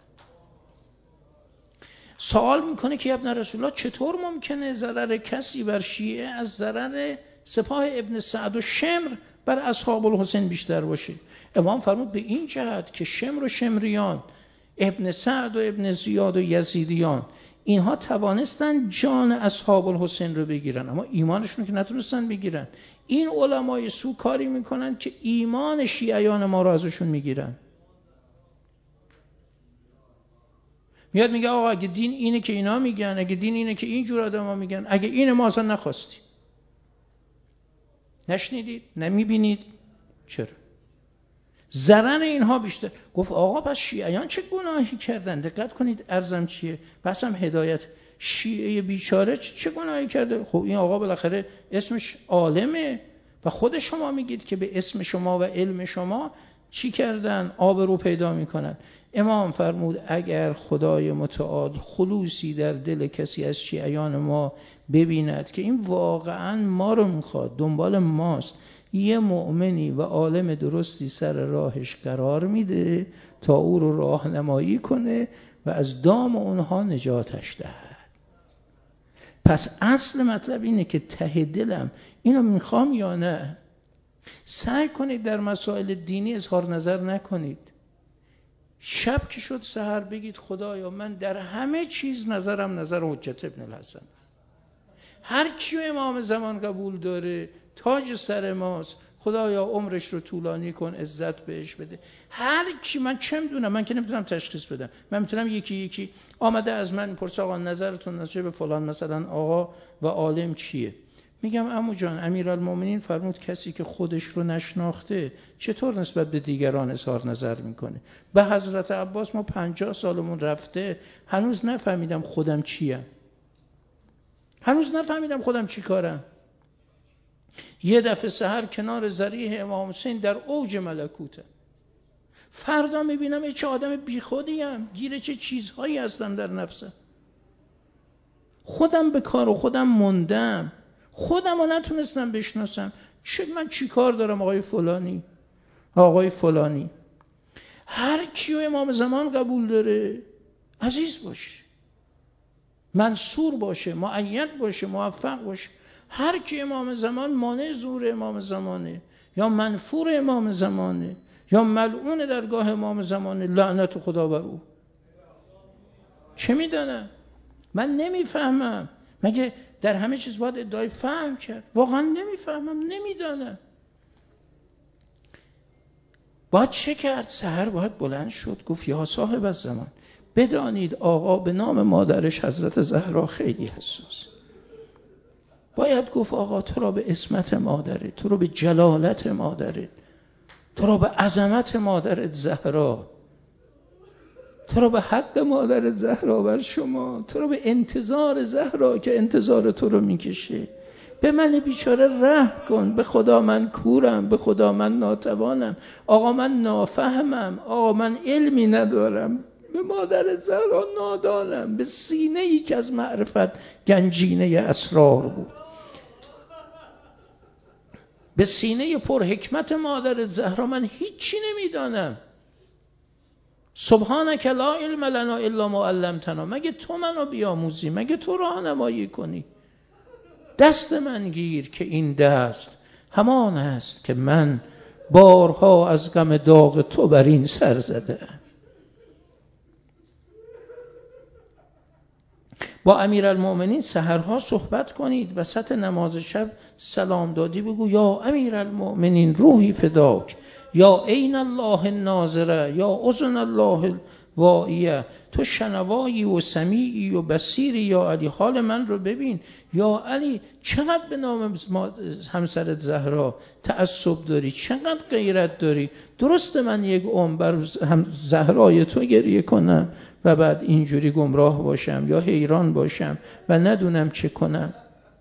سوال میکنه که ابن رسول الله چطور ممکنه ضرر کسی بر شیعه از ضرر سپاه ابن سعد و شمر بر اصحاب الحسین بیشتر باشه؟ امام فرمود به این جهت که شمر و شمریان، ابن سعد و ابن زیاد و یزیدیان، اینها توانستن جان اصحاب الحسین رو بگیرن اما ایمانشون که نتونستن بگیرن. این علمای سو کاری میکنن که ایمان شیعیان ما رو ازشون میگیرن. میاد میگه آقا اگه دین اینه که اینا میگن، اگه دین اینه که این جور آدما میگن، اگه این ما اصلا نخواستیم. نشنیدید؟ نمیبینید؟ چرا؟ ضرر اینها بیشتر. گفت آقا پس شیعیان چه گناهی کردن؟ دقت کنید عرضم چیه؟ بس هم هدایت. شیعه بیچاره چه گناهی کرده؟ خب این آقا بالاخره اسمش عالمه و خود شما میگید که به اسم شما و علم شما چی کردن؟ آبرو پیدا میکنن. امام فرمود اگر خدای متعال خلوصی در دل کسی از شیعیان ما ببیند که این واقعا ما رو میخواد، دنبال ماست، یه مؤمنی و عالم درستی سر راهش قرار میده تا او رو راهنمایی کنه و از دام اونها نجاتش دهد. پس اصل مطلب اینه که ته دلم اینو میخوام یا نه. سعی کنید در مسائل دینی اظهار نظر نکنید. شب که شد سحر بگید خدایا من در همه چیز نظرم نظر حجت ابن الحسن. هر کیو امام زمان قبول داره تاج سر ماست، خدایا عمرش رو طولانی کن، عزت بهش بده. هر کی، من چه میدونم، من که نمیتونم تشخیص بدم. من میتونم یکی یکی آمده از من پرسه آقا نظرتون نظر به فلان مثلا آقا و عالم چیه؟ میگم عمو جان امیرالمومنین فرمود کسی که خودش رو نشناخته چطور نسبت به دیگران اظهار نظر میکنه؟ به حضرت عباس ما پنجاه سالمون رفته هنوز نفهمیدم خودم چیم، هنوز نفهمیدم خودم چی کارم. یه دفعه سحر کنار ضریح امام حسین در اوج ملکوته، فردا میبینم چه آدم بیخودیم، گیره چه چیزهایی هستم در نفسم، خودم به کار و خودم موندم، خودم رو نتونستم بشناسم. چه من چی کار دارم آقای فلانی آقای فلانی؟ هر کیو امام زمان قبول داره عزیز باشه، منصور باشه، مؤید باشه، موفق باشه. هر کی امام زمان مانع ظهور امام زمانه یا منفور امام زمانه یا ملعون درگاه امام زمانه، لعنت خدا بر او. چه میدانم؟ من نمیفهمم. مگه در همه چیز باید ادعای فهم کرد؟ واقعا نمیفهمم، نمیدانم. باید چه کرد؟ سحر باید بلند شد گفت یا صاحب الزمان بدانید آقا به نام مادرش حضرت زهرا خیلی حساس. باید گفت آقا تو را به اسمت مادرت، تو را به جلالت مادرت، تو را به عظمت مادرت زهرا، تو را به حق مادرت زهرا بر شما، تو را به انتظار زهرا که انتظار تو رو میکشه، به من بیچاره رحم کن. به خدا من کورم، به خدا من ناتوانم، آقا من نافهمم، آقا من علمی ندارم، به مادر زهرا نادانم، به سینه ای که از معرفت گنجینه اسرار بود، به سینه پر حکمت مادر زهرا من هیچی نمیدانم. سبحانك لا علم لنا الا ما علمتنا. مگه تو منو بیاموزی؟ مگه تو راهنمایی کنی؟ دست من گیر که این دست همان است که من بارها از غم داغ تو بر این سر زده. با امیرالمومنین سحرها صحبت کنید، وسط نماز شب سلام دادی بگو یا امیرالمومنین روحی فداک، یا عین الله الناظره، یا اذن الله الواعیه، تو شنوایی و سمیعی و بصیری یا علی، حال من رو ببین یا علی. چقدر به نام همسرت زهرا تعصب داری، چقدر غیرت داری. درست من یک عمر بر زهرای تو گریه کنم و بعد اینجوری گمراه باشم یا حیران باشم و ندونم چه کنم.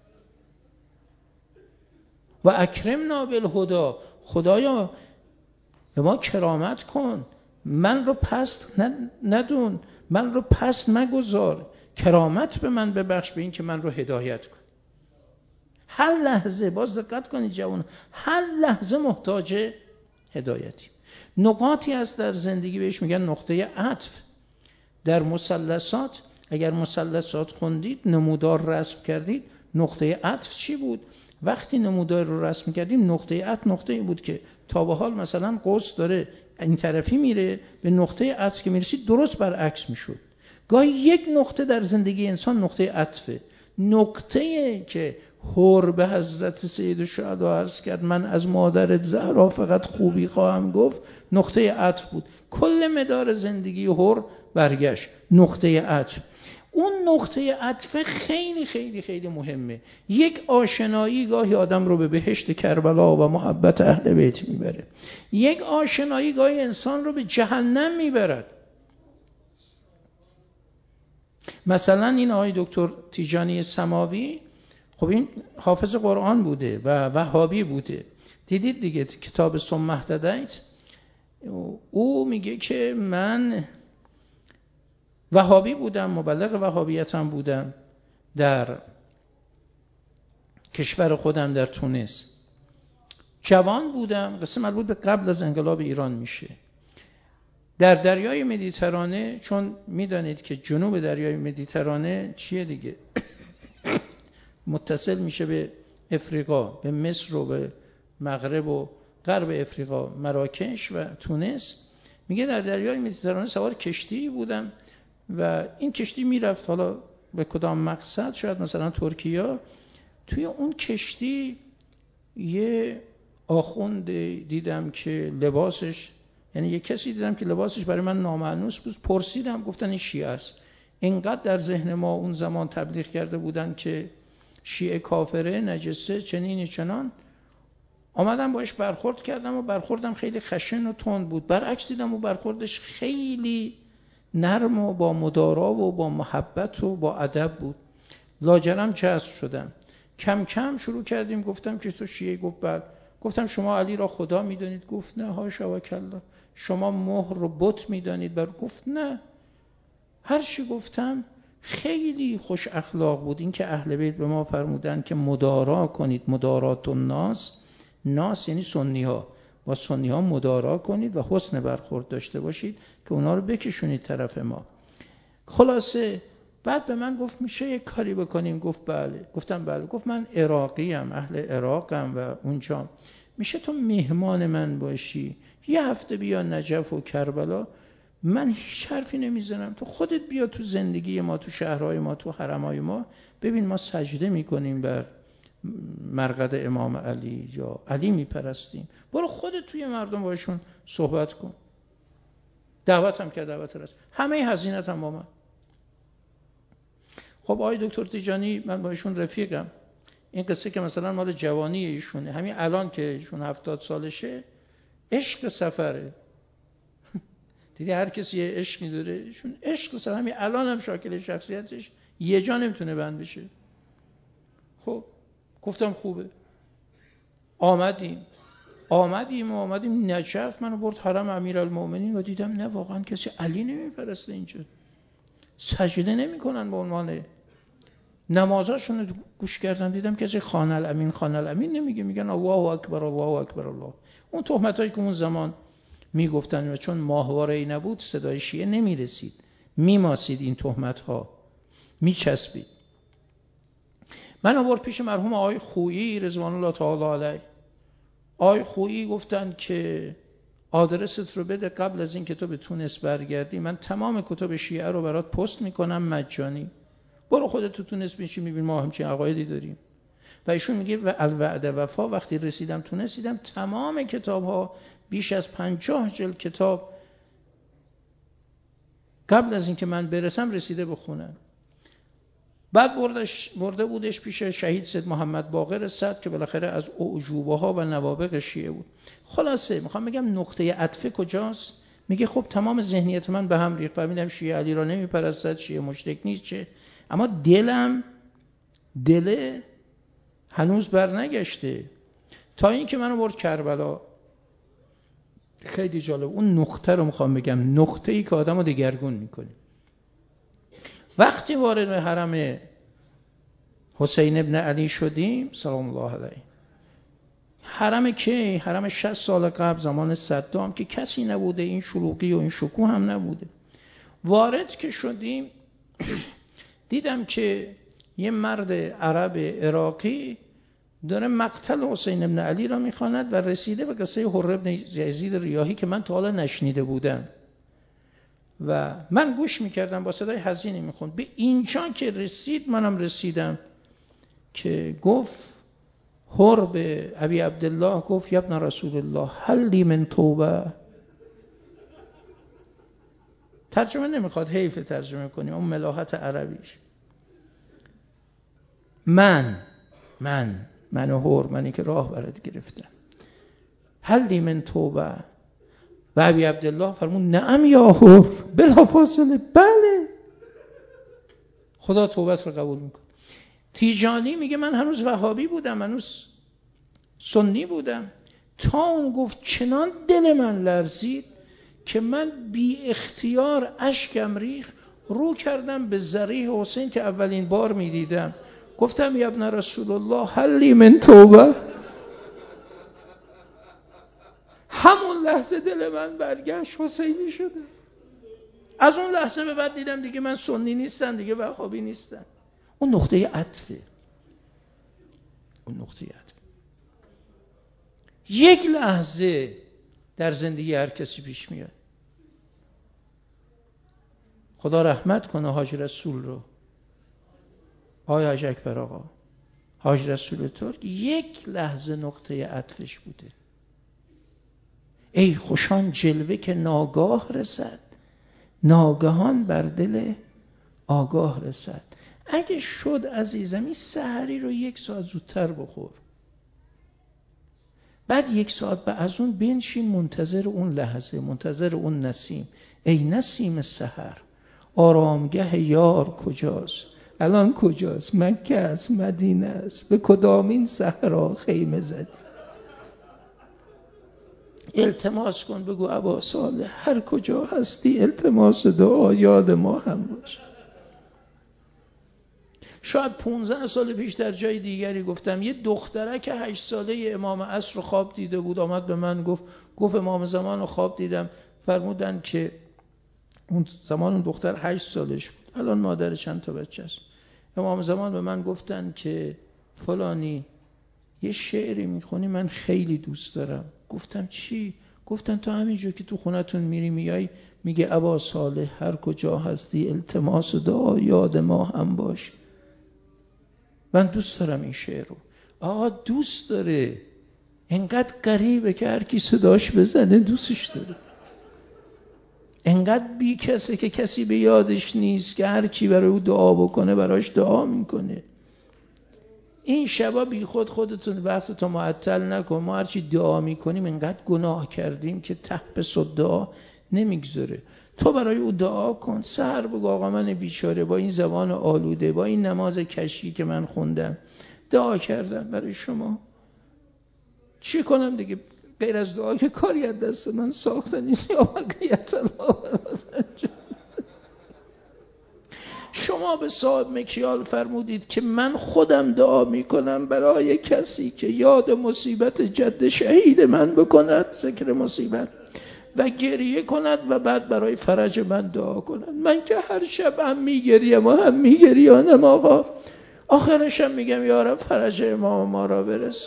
و اکرمنا بالهدی، خدایا به ما کرامت کن، من رو پست ندون، من رو پست مگذار، کرامت به من ببخش به این که من رو هدایت کن. هر لحظه، باز دقت کنید جوان، هر لحظه محتاج هدایتی. نقاطی هست در زندگی بهش میگن نقطه عطف. در مثلثات اگر مثلثات خوندید، نمودار رسم کردید، نقطه عطف چی بود؟ وقتی نمودار رو رسم کردیم نقطه عطف نقطه‌ای بود که تا به حال مثلا قوس داره این طرفی میره، به نقطه عطف که میرسید درست برعکس میشد. گاهی یک نقطه در زندگی انسان نقطه عطفه. نکته که حر به حضرت سید الشهدا عرض کرد من از مادرت زهرا فقط خوبی خواهم گفت، نقطه عطف بود. کل مدار زندگی حر برگشت نقطه عطف. اون نقطه عطف خیلی خیلی خیلی مهمه. یک آشنایی گاهی آدم رو به بهشت کربلا و محبت اهل بیت میبره، یک آشنایی گاهی انسان رو به جهنم میبرد. مثلا این آقای دکتر تیجانی سماوی، خب این حافظ قرآن بوده و وهابی بوده، دیدید دیگه کتاب ثم اهتدیت، او میگه که من وهابی بودم، مبلغ وهابیتم بودم، در کشور خودم در تونس جوان بودم، قصه مربوط به قبل از انقلاب ایران میشه. در دریای مدیترانه، چون میدانید که جنوب دریای مدیترانه چیه دیگه متصل میشه به افریقا، به مصر و به مغرب و غرب افریقا، مراکش و تونس. میگه در دریای مدیترانه سوار کشتی بودم و این کشتی میرفت حالا به کدام مقصد، شاید مثلا ترکیه. توی اون کشتی یه آخوند دیدم که لباسش، یعنی یه کسی دیدم که لباسش برای من نامعنوس بود. پرسیدم، گفتن این شیعه است. اینقدر در ذهن ما اون زمان تبلیغ کرده بودن که شیعه کافره، نجسه، چنین چنان. آمدم باش برخورد کردم و برخوردم خیلی خشن و تند بود. برعکس دیدم و برخوردش خیلی نرم و با مدارا و با محبت و با ادب بود. لاجرم جذب شدم. کم کم شروع کردیم، گفتم که تو شیعه؟ گفت بله. گفتم شما علی را خدا میدانید؟ گفت نه، حاشا و کلا. شما مهر رو بت میدانید؟ بر گفت نه. هر چی گفتم خیلی خوش اخلاق بود. این که اهل بیت به ما فرمودن که مدارا کنید، مدارات الناس، ناس یعنی سنی ها، با سنی ها مدارا کنید و حسن برخورد داشته باشید که اونا رو بکشونید طرف ما. خلاصه بعد به من گفت میشه یک کاری بکنیم؟ گفت بله. گفتم بله. گفت من عراقی ام، اهل عراقم و اونجا میشه تو مهمان من باشی، یه هفته بیا نجف و کربلا، من هیچ حرفی نمیزنم، تو خودت بیا تو زندگی ما، تو شهرهای ما، تو حرمهای ما، ببین ما سجده میکنیم بر مرقد امام علی یا علی میپرستیم، برو خودت توی مردم باشون صحبت کن. دعوتم کرد، دعوت راست، همه هزینه‌ام با من. خب آقای دکتر تیجانی من با ایشون رفیقم. این قصه که مثلا مال جوانی ایشونه، همین الان که ایشون هفتاد سالشه، عشق سفره. دیدی هر کسی یه عشقی داره، ایشون عشق سفر، همین الان هم شاکل شخصیتش یه جا نمیتونه بند بشه. خب گفتم خوبه. آمدیم آمدیم و آمدیم نجف. منو برد حرم امیرالمومنین و دیدم نه واقعا کسی علی نمیپرسته اینجا، سجده نمیکنن به عنوان نمازاشون رو گوش کردن. دیدم کسی خان الامین خان الامین نمیگه، میگن الله اکبر الله اکبر الله. اون تهمتایی که اون زمان میگفتن و چون ماهواره ای نبود صدای شیعه نمیرسید، میماسید این تهمت ها، میچسبید. من آورد پیش مرحوم آقای خویی رضوان الله تعالی علیه. آقای خویی گفتن که آدرست رو بده، قبل از این که تو به تونس برگردی من تمام کتب شیعه رو برات پست میکنم مجانی، برو خودت تو تونس میشی میبین ما همچین عقایدی داریم. و ایشون میگه و الوعد وفا. وقتی رسیدم تونس دیدم تمام کتاب ها، بیش از پنجاه جلد کتاب قبل از این که من برسم رسیده به خونم. بعد بردش برده بودش پیش شهید سید محمد باقر صدر که بالاخره از اعجوبه ها و نوابغ شیعه بود. خلاصه میخوام بگم نقطه عطف کجاست؟ میگه خب تمام ذهنیت من به هم ریخت، فهمیدم شیعه علی را نمیپرستد، شیعه مشرک نیست، چه اما دلم دل هنوز بر نگشته. تا این که منو برد کربلا. خیلی جالب. اون نقطه رو میخوام بگم، نقطه ای که آدم رو دگرگون میکنه. وقتی وارد به حرم حسین ابن علی شدیم سلام الله علیه، حرم که حرم شصت سال قبل زمان صدام که کسی نبوده، این شلوغی و این شکوه هم نبوده. وارد که شدیم دیدم که یه مرد عرب عراقی داره مقتل حسین ابن علی را میخواند و رسیده به قصه حر ابن یزید ریاحی که من تا حالا نشنیده بودم. و من گوش میکردم با صدای حزینی میخوند. به اینجا که رسید منم رسیدم که گفت هر به ابی عبدالله گفت یا ابن رسول الله هل لی من توبه. ترجمه نمیخواد، حیف ترجمه کنیم، اون ملاحت عربیش. من من من و هر، منی که راه برات گرفتم، هل لی من توبه. و ابی عبدالله فرمود نعم یا هر، بلا فاصله بله، خدا توبت رو قبول میکنه. تیجانی میگه من هنوز وهابی بودم، هنوز سنی بودم، تا اون گفت چنان دل من لرزید که من بی اختیار اشکم ریخت، رو کردم به ذریح حسین که اولین بار میدیدم، گفتم یا ابن رسول الله هل لی من توبه. همون لحظه دل من برگشت، حسینی شده. از اون لحظه به بعد دیدم دیگه من سنی نیستم، دیگه وهابی نیستم. اون نقطه عطفه، اون نقطه عطف. یک لحظه در زندگی هر کسی پیش میاد. خدا رحمت کنه حاج رسول رو، آقای حاج اکبر آقا، حاج رسول ترک، یک لحظه نقطه عطفش بوده. ای خوشان جلوه که ناگاه رسد، ناگهان بر دل آگاه رسد. اگه شد عزیزم این سحری رو یک ساعت زودتر بخور، بعد یک بعد بعد از اون بنشین منتظر اون لحظه، منتظر اون نسیم. ای نسیم سحر، آرامگه یار کجاست؟ الان کجاست؟ مکه است، مدینه است، به کدامین صحرا خیمه زدی؟ التماس کن، بگو ابا صالح هر کجا هستی التماس دعا یاد ما هم باش. شاید پونزده سال پیش در جای دیگری گفتم یه دخترک هشت ساله امام عصر رو خواب دیده بود، آمد به من گفت گفت امام زمان رو خواب دیدم، فرمودن که اون زمان اون دختر هشت سالش بود، الان مادر چند تا بچه است. امام زمان به من گفتن که فلانی یه شعری میخونی من خیلی دوست دارم. گفتم چی؟ گفتن تو همینجور که تو خونتون میری میای میگه ابا صالح هر کجا هستی التماس دعا یاد ما هم باش. من دوست دارم این شعر رو. آقا دوست داره، انقدر غریبه که هر کی صداش بزنه دوستش داره. انقدر بی کسه که کسی به یادش نیست که هر کی برای او دعا بکنه براش دعا میکنه. این شبا بی خود خودتون وقتتو معطل نکن. ما هرچی دعا میکنیم انقدر گناه کردیم که ته به صد دعا نمیگذاره. تو برای او دعا کن، سحر بگو آقا من بیچاره با این زبان آلوده، با این نماز کشی که من خوندم دعا کردم برای شما، چی کنم دیگه غیر از دعا که کاری از دست من ساخته نیست. یا بقیت الله شما به صاحب مکیال فرمودید که من خودم دعا میکنم برای کسی که یاد مصیبت جد شهید من بکند، ذکر مصیبت، و گریه کند و بعد برای فرج من دعا کند. من که هر شب هم میگریم و هم میگریانم آقا، آخرشم میگم یا رب فرج امام ما را برس.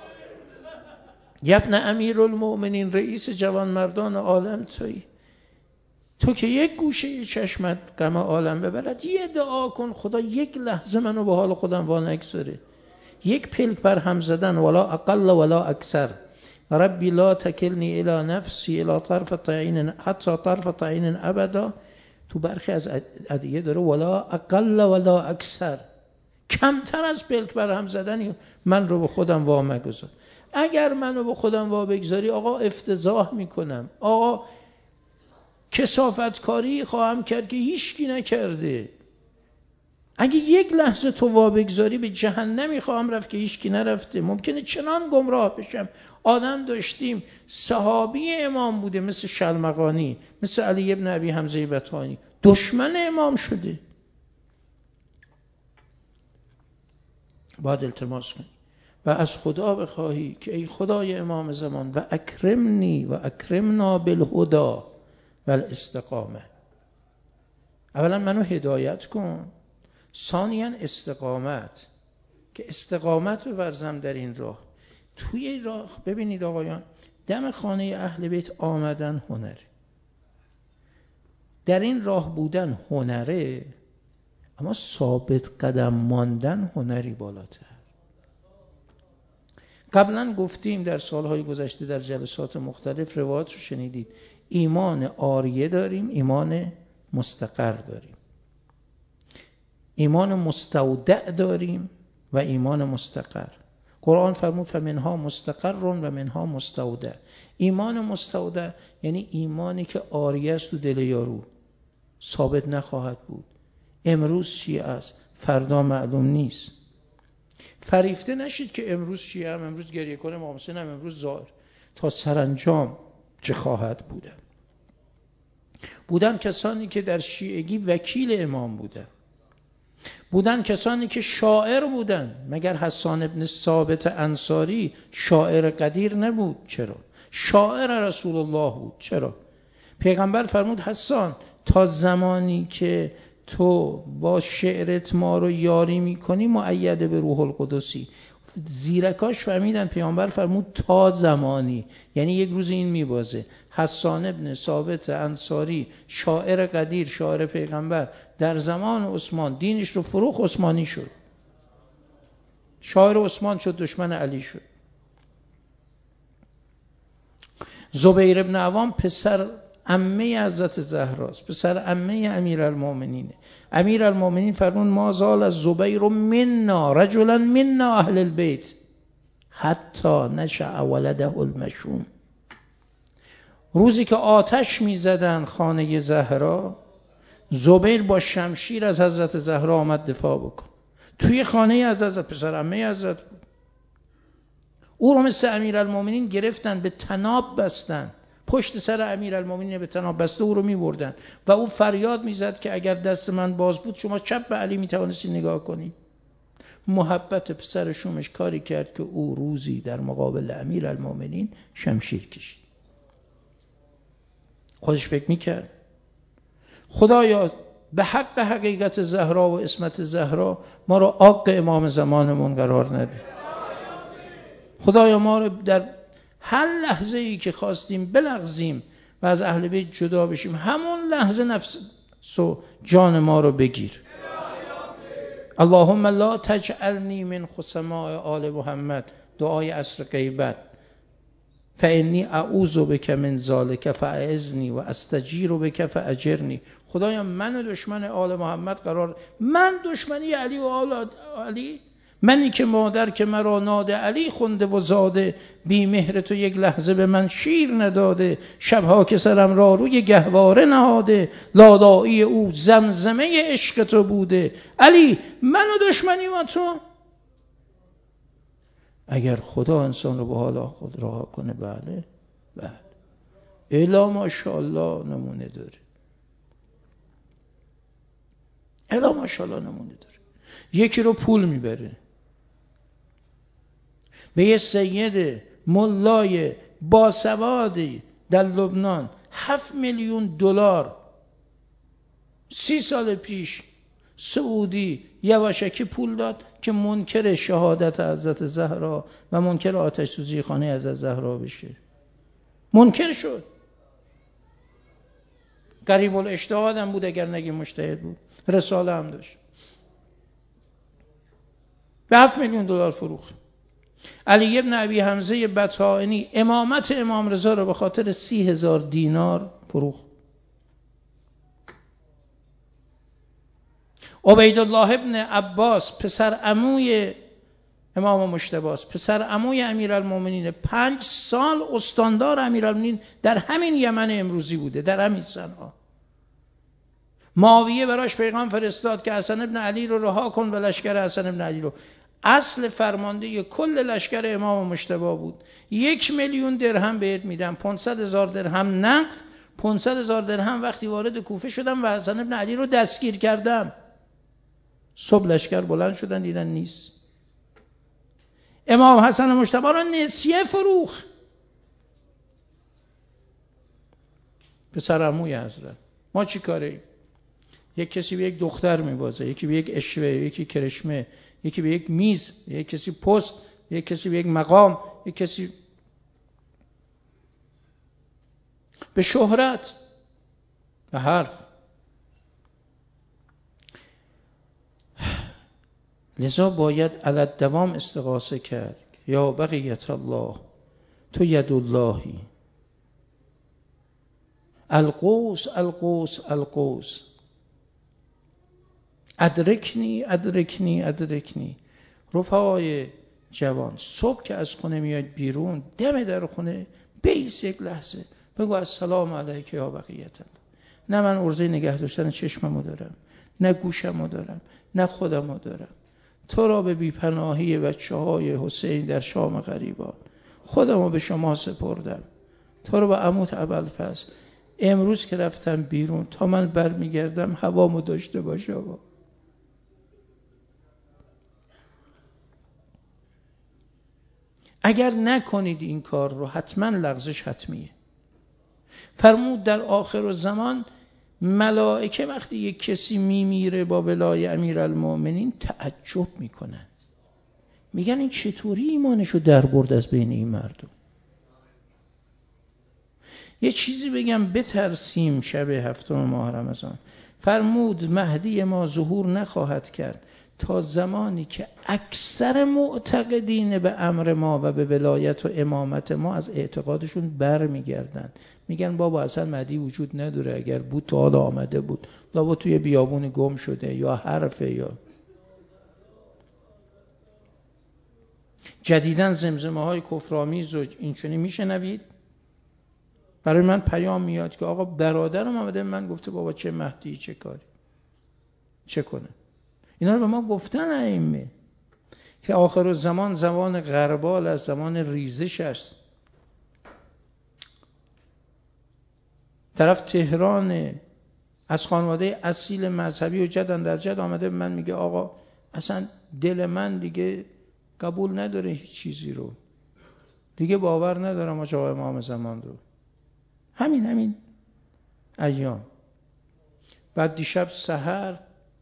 ابن امیرالمؤمنین رئیس جوان مردان عالم تویی، تو که یک گوشه چشمت غم عالم ببرد، یه دعا کن خدا یک لحظه منو به حال خودم وا نگذاره. یک پلک بر هم زدن، ولا اقل ولا اکثر. ربی لا تکلنی الی نفسی الی طرف عین حتی طرف عین ابدا. تو برخی از ادعیه داره ولا اقل ولا اکثر، کمتر از پلک بر هم زدن من رو به خودم وا مگذار. اگر منو به خودم وا بگذاری آقا افتضاح میکنم، آقا کثافت کاری خواهم کرد که هیچکی نکرده. اگه یک لحظه تو وا بگذاری به جهنمی خواهم رفت که هیچکی نرفته. ممکنه چنان گمراه بشم. آدم داشتیم صحابی امام بوده مثل شلمغانی، مثل علی ابن ابی حمزه بطحانی، دشمن امام شده. باید التماس کنی و از خدا بخواهی که ای خدای امام زمان و اکرمنی و اکرمنا بالهدى و الاستقامه. اولا منو هدایت کن، ثانیاً استقامت، که استقامت بورزم در این راه. توی این راه ببینید آقایان، دم خانه اهل بیت آمدن هنره. در این راه بودن هنره، اما ثابت قدم ماندن هنری بالاتر. قبلا گفتیم در سالهای گذشته در جلسات مختلف روایت رو شنیدید، ایمان عاریه داریم، ایمان مستقر داریم، ایمان مستودع داریم و ایمان مستقر. قرآن فرمود فمنها مستقر و منها مستودع. ایمان مستودع یعنی ایمانی که عاریه است تو دل یارو، ثابت نخواهد بود، امروز شیعه است فردا معلوم نیست. فریفته نشید که امروز شیعه هم امروز گریه کنه، امام حسین هم امروز ظاهر، تا سرانجام چه خواهد بودن. بودن کسانی که در شیعگی وکیل امام بودن، بودن کسانی که شاعر بودن. مگر حسان ابن ثابت انصاری شاعر قدیر نبود؟ چرا؟ شاعر رسول الله بود. چرا؟ پیغمبر فرمود حسان تا زمانی که تو با شعرت ما رو یاری میکنی مؤید به روح القدسی. زیرکاش فهمیدن پیامبر فرمود تا زمانی، یعنی یک روز این میبازه. حسان ابن ثابت انصاری شاعر قدیر، شاعر پیغمبر، در زمان عثمان دینش رو فروخ، عثمانی شد، شاعر عثمان شد، دشمن علی شد. زبیر ابن عوام پسر عمه حضرت زهراست، پسر عمه امیرالمومنینه. امیرالمومنین فرمون ما زال از زبیر منا رجلا منا اهل البیت حتی نشأ ولده المشوم. روزی که آتش میزدن خانه زهرا، زبیر با شمشیر از حضرت زهرا آمد دفاع بکن. توی خانه از حضرت، پسر عمه حضرت بود. او رو مثل امیرالمومنین گرفتن، به طناب بستن، پشت سر امیرالمومنین به طناب بسته او رو میبردن و او فریاد میزد که اگر دست من باز بود شما چپ به علی میتوانستی نگاه کنی. محبت پسر شومش کاری کرد که او روزی در مقابل امیرالمومنین شمشیر کشید. خودش فکر میکرد خدایا به حق حقیقت زهرا و عصمت زهرا ما رو عاق امام زمانمون قرار نده. خدایا ما رو در هر لحظه ای که خواستیم بلغزیم و از اهل بیت جدا بشیم، همون لحظه نفس و جان ما رو بگیر. اللهم لا تجعلنی من خصماء آل محمد، دعای عصر غیبت. فانی اعوذ بک من ذلک فاعذنی و استجیر بک فاجرنی. خدایا من دشمن آل محمد قرار، من دشمنی علی و آل علی، منی که مادر که مرا ناده علی خونده و زاده، بی مهر تو یک لحظه به من شیر نداده، شبها که سرم را روی گهواره نهاده، لالایی او زمزمه عشق تو بوده. علی من و دشمنی و تو. اگر خدا انسان رو به حال خود رها کنه، بله بله، الا ماشاءالله نمونه داره، الا ماشاءالله نمونه داره. یکی رو پول میبره به یه سید ملای باسوادی در لبنان، هفت میلیون دلار سی سال پیش سعودی یواشکی پول داد که منکر شهادت حضرت زهرا و منکر آتش سوزی خانه حضرت زهرا بشه. منکر شد. قریب الاجتهاد هم بود، اگر نگی مجتهد بود، رساله هم داشت. به هفت میلیون دلار فروخت. علی ابن ابی حمزه بطحائنی امامت امام رضا رو به خاطر سی هزار دینار فروخت. عبیدالله ابن عباس پسر عموی امام مجتبی، پسر عموی امیرالمومنین، پنج سال استاندار امیرالمومنین در همین یمن امروزی بوده، در همین صنعا. معاویه براش پیغام فرستاد که حسن ابن علی رو رها کن و لشکر حسن ابن علی رو. اصل فرمانده کل لشکر امام مجتبی بود. یک میلیون درهم بهت میدم، پانصد هزار درهم نقد، پانصد هزار درهم وقتی وارد کوفه شدم و حسن ابن علی رو دستگیر کردم. صبح لشکر بلند شدن دیدن نیست. امام حسن مجتبی رو نسیه فروخت. پسر عموی حضرت. ما چی کاره؟ یک کسی به یک دختر میبازه، یکی به یک اشوه، یکی کرشمه، یکی به یک میز، یک کسی پست، یک کسی به یک مقام، یک کسی به شهرت، به حرف. لذا باید علی الدوام استغاثه کرد. یا بقیت الله، تو ید اللهی، القوس القوس القوس، ادرکنی ادرکنی ادرکنی. رفقای جوان، صبح که از خونه میاد بیرون، دم در خونه بیس یک لحظه بگو السلام علیک یا بقیت الله. نه من عرضه نگه داشتن چشممو دارم، نه گوشمو دارم، نه خودمو دارم. تو را به بیپناهی بچه های حسین در شام غریبان خودمو به شما سپردم. تو رو به عموت ابوالفضل. امروز که رفتم بیرون تا من برمیگردم هوامو داشته باش آقا. اگر نکنید این کار رو حتما لغزش حتمیه. فرمود در آخر الزمان ملائکه وقتی یک کسی میمیره با ولای امیرالمؤمنین تعجب میکنن، میگن این چطوری ایمانشو در برد از بین این مردم. یه چیزی بگم بترسیم شب هفتم ماه رمضان. فرمود مهدی ما ظهور نخواهد کرد تا زمانی که اکثر معتقدین به امر ما و به ولایت و امامت ما از اعتقادشون بر میگردن. میگن بابا اصلا مهدی وجود نداره، اگر بود تا حالا آمده بود، لابد توی بیابون گم شده یا حرفه. یا جدیداً زمزمه های کفرآمیز و اینچنین میشنوید. برای من پیام میاد که آقا برادرم آمده من گفته بابا چه مهدی چه کاری چه کنه. اینا رو به ما گفتن ائمه که آخر الزمان زمان غربال است، زمان ریزش است. طرف تهران از خانواده اصیل مذهبی و جدن در جد آمده به من میگه آقا اصلا دل من دیگه قبول نداره هیچ چیزی رو، دیگه باور ندارم آقا امام زمان رو. همین همین ایام. بعد دیشب سحر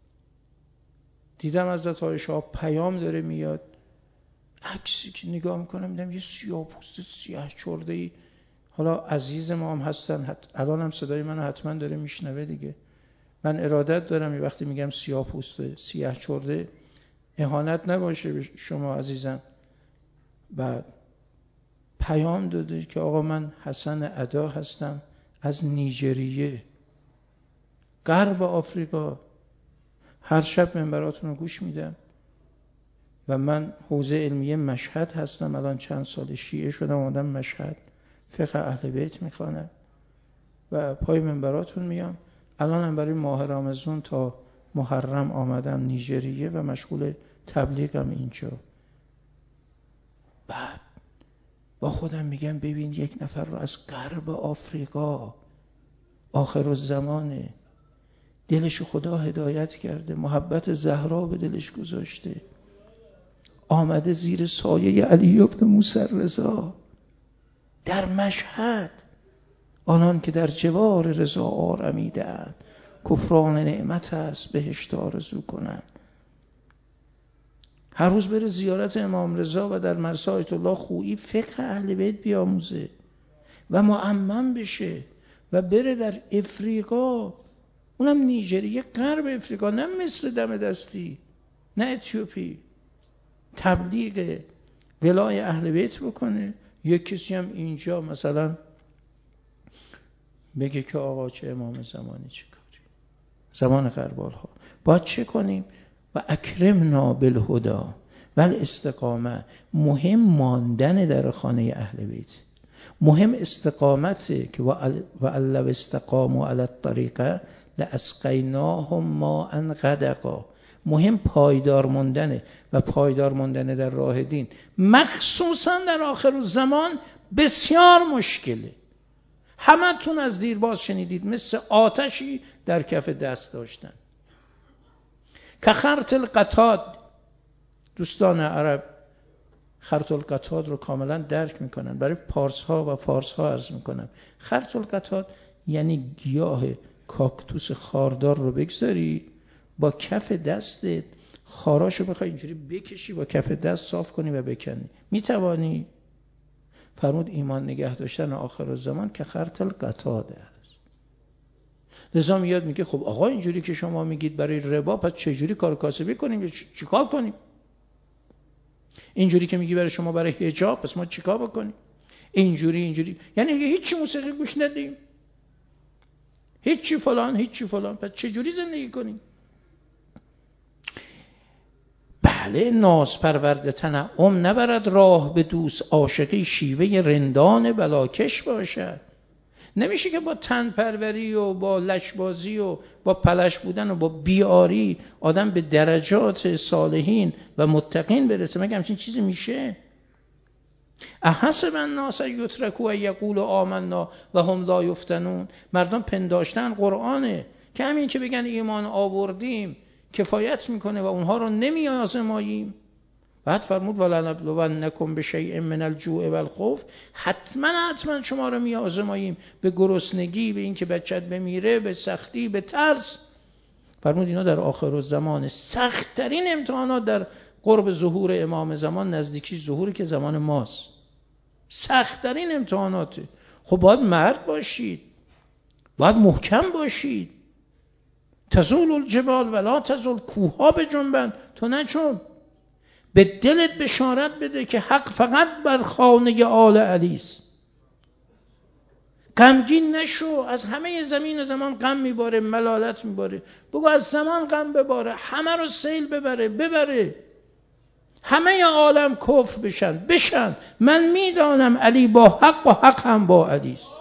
دیدم حضرت عایشه پیام داره میاد، عکسی که نگاه میکنم میدم یه سیاه پوست سیاه چرده ای. حالا عزیز ما هم هستن، الان هم صدای منو حتما داره میشنوه دیگه. من ارادت دارم یه وقتی میگم سیاه پوست سیاه چرده اهانت نباشه به شما عزیزم. بعد پیام داده که آقا من حسن ادا هستم از نیجریه، غرب آفریقا. هر شب منبراتون رو گوش میدم و من حوزه علمیه مشهد هستم. الان چند سال شیعه شدم اومدم مشهد، فقه اهل بیت میخوانم و پای منبراتون میام. الان هم برای ماه رمضان تا محرم آمدم نیجریه و مشغول تبلیغم اینجا. بعد با خودم میگم ببین یک نفر رو از غرب آفریقا آخر الزمانه، دلش خدا هدایت کرده، محبت زهرا به دلش گذاشته، آمده زیر سایه علی بن موسی رضا در مشهد. آنان که در جوار رضا آرمیدند کفران نعمت است بهشت آرزو کنند. هر روز بره زیارت امام رضا و در مرسا آیت الله خویی فقه اهل بیت بیاموزه و معمم بشه و بره در افریقا، اونم نیجریه غرب افریقا، نه مصر دم دستی، نه اتیوپی، تبلیغ ولای اهل بیت بکنه. یک کسی هم اینجا مثلا بگه که آقا چه امام زمانی چه کاری، زمان غربال ها باید چه کنیم؟ و اکرمنا بالهدا و الاستقامه. مهم ماندن در خانه اهل بیت، مهم استقامته که و الا استقاموا علی الطریقه لاسقیناهم ماء غدقا. مهم پایدار موندنه و پایدار موندن در راه دین مخصوصا در آخر الزمان بسیار مشکله. همه تون از دیرباز شنیدید مثل آتشی در کف دست داشتن که خرط القطاد. دوستان عرب خرط القطاد رو کاملا درک میکنن. برای پارس ها و فارس ها عرض میکنم خرط القطاد یعنی گیاه کاکتوس خاردار رو بگذاری با کف دستت خاراشو بخوای اینجوری بکشی با کف دست صاف کنی و بکنی. میتوانی؟ فرمود ایمان نگه داشتن آخر الزمان که خرط القطاد است. لذا میاد میگه خب آقا اینجوری که شما میگید برای ربا، پس چجوری کار کاسبی کنیم یا چیکار کنیم؟ اینجوری که میگی برای شما برای حجاب، پس ما چیکار بکنیم؟ اینجوری اینجوری یعنی هیچی موسیقی گوش ندیم، هیچی فلان هیچی فلان، پس چجوری زندگی کنیم؟ بله، ناز پرورد تنعم نبرد راه به دوست، عاشقی شیوه رندان بلاکش باشد. نمیشه که با تن پروری و با لشبازی و با پلش بودن و با بیاری آدم به درجات صالحین و متقین برسه. مگه همچین چیزی میشه؟ احسب الناس یترکوا یقولوا آمنا و هم لا یفتنون. مردم پنداشتن قرآنه که همین که بگن ایمان آوردیم کفایت میکنه و اونها رو نمی آزماییم. بعد فرمود ولنبلونکم بشیء من الجوع والخوف، حتما حتما شما رو می آزماییم به گرسنگی، به این که بچت بمیره، به سختی، به ترس. فرمود اینا در آخر الزمان سخت ترین امتحانات در قرب ظهور امام زمان، نزدیکی ظهوری که زمان ماست، سخت ترین امتحاناته. خب باید مرد باشید، باید محکم باشید. تزول الجبال ولا تزول، کوها به جنبند تو نچون. به دلت بشارت بده که حق فقط بر خانه آل علی است. غمگین نشو، از همه زمین و زمان غم میباره، ملالت میباره. بگو از زمان غم بباره، همه رو سیل ببره ببره، همه عالم کفر بشن بشن. من میدانم علی با حق و حق هم با علی است.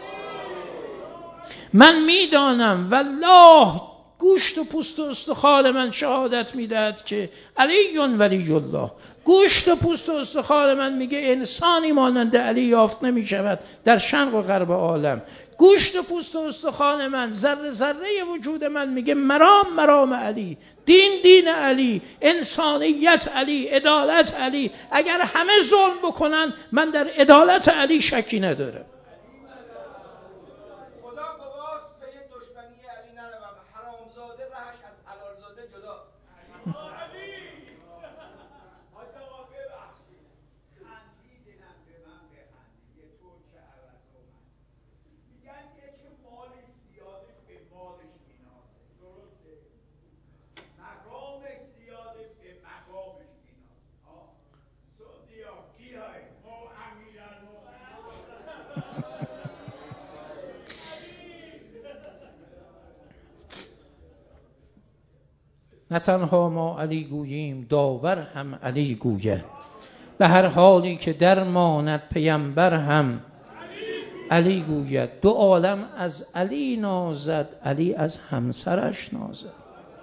من میدانم والله گوشت و پوست و استخوان من شهادت میدهد که علی ولی الله. گوشت و پوست و استخوان من میگه انسانی مانند علی یافت نمی شود در شرق و غرب عالم. گوشت و پوست و استخوان من، ذره ذره وجود من میگه مرام مرام علی، دین دین علی، انسانیت علی، عدالت علی. اگر همه ظلم بکنن من در عدالت علی شکی ندارم. نه تنها ما علی گوییم داور هم علی گوید، به هر حالی که در ماند پیمبر هم علی گوید. دو عالم از علی نازد، علی از همسرش نازد.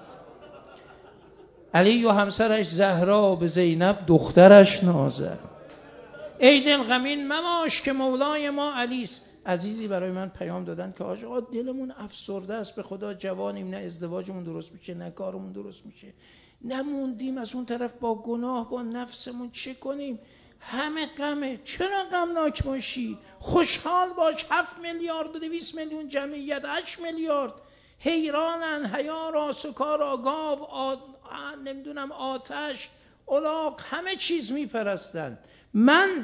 علی و همسرش زهرا به زینب دخترش نازد. ای دل غمین مباش که مولای ما علیست. عزیزی برای من پیام دادن که آقا دلمون افسرده است، به خدا جوانیم، نه ازدواجمون درست میشه نه کارمون درست میشه، نموندیم از اون طرف با گناه با نفسمون، چه کنیم؟ همه غمه. چرا غمناک باشی؟ خوشحال باش. هفت میلیارد و دویست میلیون جمعیت، هشت میلیارد حیرانن، حیا را سکارا گاو آ... نمیدونم آتش الاغ همه چیز میپرستن. من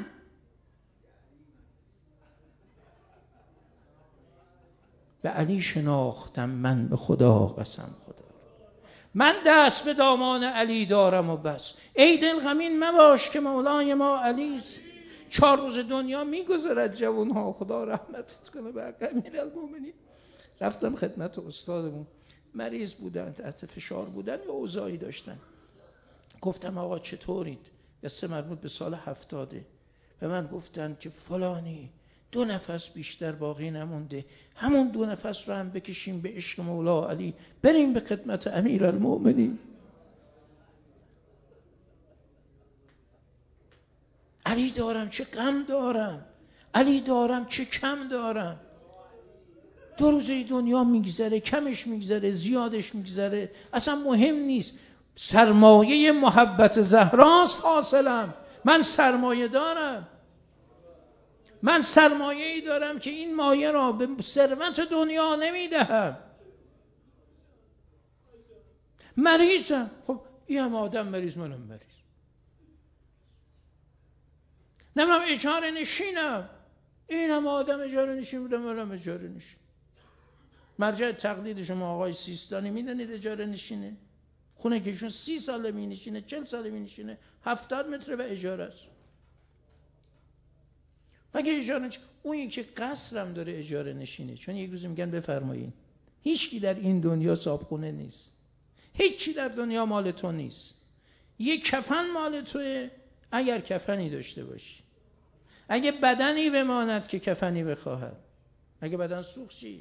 به علی شناختم، من به خدا قسم خدا، من دست به دامان علی دارم و بس. ای دل غمین مباش که مولای ما علیست. چهار روز دنیا میگذرد جوانها، خدا رحمتت کنه به امیرالمومنین. رفتم خدمت استادمون، مریض بودن، تحت فشار بودن یا اوضاعی داشتن. گفتم آقا چطورید؟ قصه مربوط به سال هفتاده. به من گفتن که فلانی دو نفس بیشتر باقی نمونده، همون دو نفس رو هم بکشیم به عشق مولا علی، بریم به خدمت امیرالمومنین. علی دارم چه غم دارم، علی دارم چه کم دارم. دو روزه دنیا میگذره، کمش میگذره، زیادش میگذره، اصلا مهم نیست. سرمایه محبت زهراست حاصلم. من سرمایه دارم، من سرمایه‌ای دارم که این مایه را به ثروت دنیا نمیدهم. مریضم، خب این هم آدم مریض، منم مریض. نمیم اجاره نشینم، این هم آدم اجاره نشین بودم، منم اجاره نشین. مرجع تقلید شما آقای سیستانی میدونید اجاره نشینه؟ خونه که ایشون سی ساله می نشینه، چل ساله می نشینه، هفتاد متر به اجاره است. مگه اجاره نش... اون یکی قصرم داره اجاره نشینه، چون یک روز میگن بفرمایید هیچکی در این دنیا صاحبخونه نیست، هیچی در دنیا مال تو نیست. یک کفن مال توئه اگر کفنی داشته باشی، اگه بدنی بماند که کفنی بخواهد، اگه بدن سوخت چی؟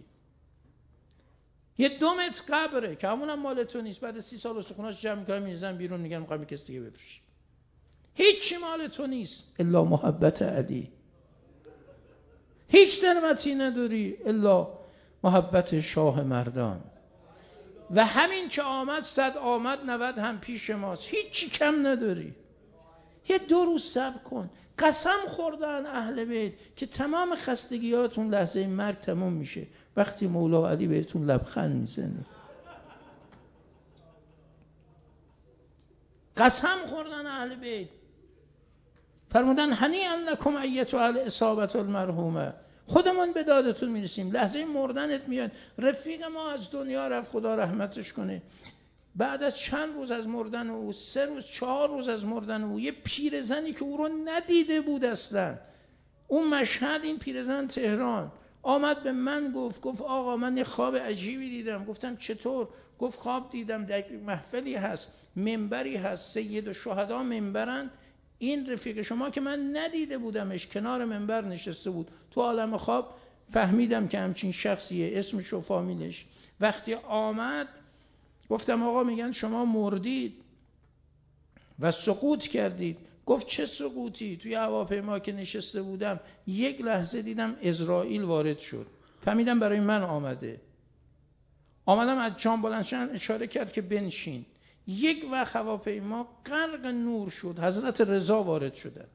یه دو متر قبره که همونم مال تو نیست، بعد سی سال استخوناش جمع میکنن میریزن بیرون میگن میخوام کسی دیگه بفروشی. هیچی مال تو نیست الا محبت علی. هیچ ثروتی نداری الا محبت شاه مردان. و همین که آمد صد آمد نود هم پیش ماست، هیچی کم نداری. یه دو روز صبر کن. قسم خوردن اهل بیت که تمام خستگیاتون لحظه مرگ تمام میشه وقتی مولا علی بهتون لبخند میزنه. قسم خوردن اهل بیت فرمودن هنیئا لکم ایتها الاصابة المرحومه، خودمون به دادتون میرسیم. لحظه مردنت میاد. رفیق ما از دنیا رفت، خدا رحمتش کنه. بعد از چند روز از مردن او، سه روز چهار روز از مردن او، یه پیرزنی که او رو ندیده بود اصلا، اون مشهد، این پیرزن تهران آمد به من گفت گفت آقا من یه خواب عجیبی دیدم. گفتم چطور؟ گفت خواب دیدم در محفلی هست، منبری هست، سید الشهدا منبرن، این رفیق شما که من ندیده بودمش کنار منبر نشسته بود. تو عالم خواب فهمیدم که همچین شخصیه، اسمش و فامیلش. وقتی آمد گفتم آقا میگن شما مردید و سقوط کردید. گفت چه سقوطی؟ توی هواپیما که نشسته بودم یک لحظه دیدم اسرائیل وارد شد، فهمیدم برای من آمده. آمدم از جام بلند شدم، اشاره کرد که بنشین. یک وقت هواپیما غرق نور شد، حضرت رضا وارد شدن.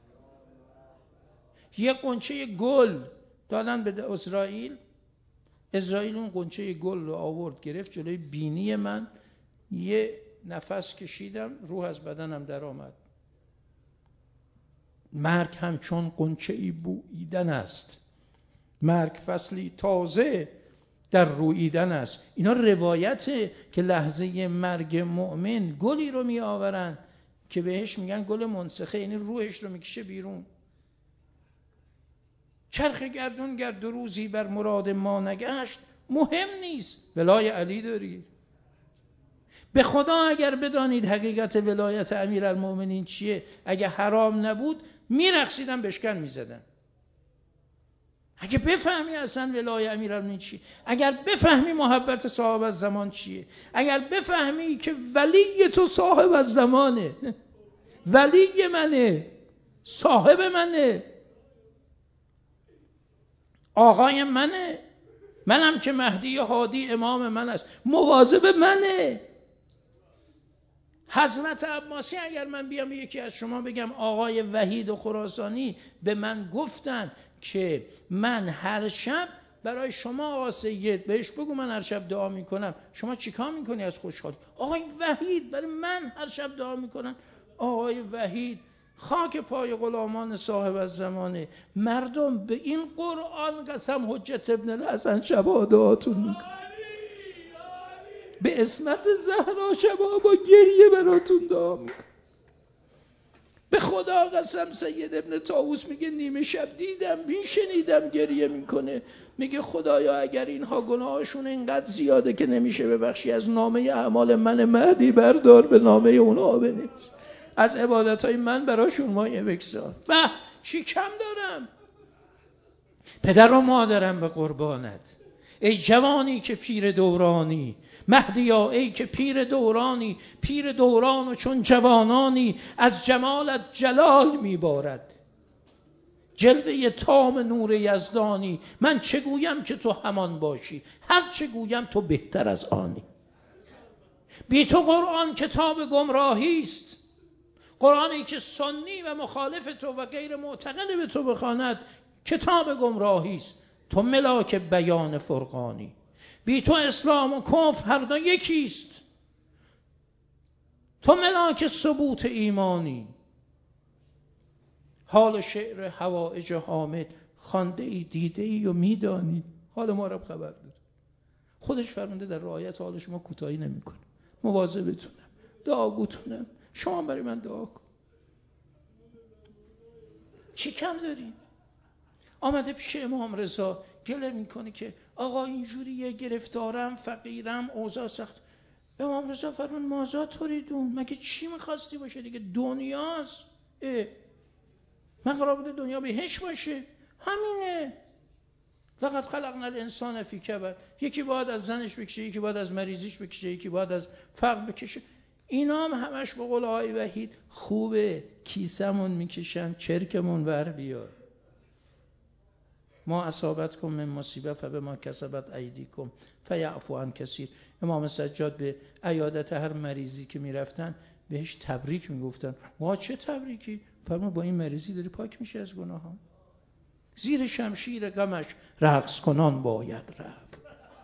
یک قنچه گل دادن به اسرائیل. اسرائیل اون قنچه گل رو آورد گرفت جلوی بینی من، یه نفس کشیدم، روح از بدنم در آمد. مرگ همچون قنچه‌ای بوییدن است، مرگ فصلی تازه در روییدن است. اینا روایته که لحظه مرگ مؤمن گلی رو می آورن که بهش میگن گل منسخه، یعنی روحش رو میکشه بیرون. چرخ گردون گر دو روزی بر مراد ما نگشت، مهم نیست ولای علی داری. به خدا اگر بدانید حقیقت ولایت امیرالمومنین چیه، اگه حرام نبود میرقصیدن بشکن میزدن. اگه بفهمی اصلا ولایت امیرالمومنین چیه، اگر بفهمی محبت صاحب الزمان چیه، اگر بفهمی که ولی تو صاحب الزمانه، ولی منه، صاحب منه، آقای منه، منم که مهدی هادی امام من است، مواظب منه. حضرت عباسی اگر من بیام یکی از شما بگم آقای وحید خراسانی به من گفتن که من هر شب برای شما آقا سید، بهش بگو من هر شب دعا میکنم، شما چیکار میکنی از خوشحالی؟ آقای وحید برای من هر شب دعا میکنن. آقای وحید خاک پای غلامان صاحب الزمانه، مردم به این قرآن قسم حجت ابن الحسن شبا دعاتون میکنن، به اسمت زهرا شبا با گریه براتون دعا میکنن. به خدا قسم سید ابن طاووس میگه نیمه شب دیدم، میشنیدم گریه میکنه، میگه خدایا اگر اینها گناهشون اینقدر زیاده که نمیشه ببخشی، از نامه اعمال من مهدی بردار به نامه اونها بنویس، از عبادتهای من براشون مایه بگذار. و چی کم دارم؟ پدر و مادرم به قربانت، ای جوانی که پیر دورانی، مهدیا ای که پیر دورانی، پیر دوران و چون جوانانی، از جمالت جلال میبارد جلوه تام نور یزدانی. من چه گویم که تو همان باشی، هر چه گویم تو بهتر از آنی. بی تو قرآن کتاب گمراهی است، قرآنی که سنی و مخالف تو و غیر معتقد به تو بخواند کتاب گمراهی است. تو ملاک بیان فرقانی، بی تو اسلام و کفر هر دو یکیست. تو ملاک ثبوت ایمانی. حال شعر حوائج حامد خوانده ای، دیده ای و میدانی، حال ما رو خبر داد. خودش فرمونده در رعایت حال شما کوتاهی نمیکنه، مواظبتونم، دعاگوتونم، شما برای من دعا کن. چی کم دارین؟ آمده پیش امام رضا گله میکنه که آقا اینجوریه، گرفتارم، فقیرم، اوضاع سخت. امام رضا فرمون مازا توریدون، مگه چی میخواستی باشه دیگه؟ دنیاست. من قرار بوده دنیا بهش باشه، همینه. لقد خلقنا الانسان فی کبد. یکی باید از زنش بکشه، یکی باید از مریضیش بکشه، یکی باید از فقر بکشه. اینا هم همش به قول آقای وحید خوبه، کیسمون میکشن چرکمون ور بیاد. ما اصابتکم من مصیبه فبما کسبت ایدیکم فیعفو عن کثیر. امام سجاد به عیادت هر مریضی که میرفتن بهش تبریک میگفتن. ما چه تبریکی؟ فرمود با این مریضی داری پاک میشه از گناهان. زیر شمشیر غمش رقص کنان باید رفت.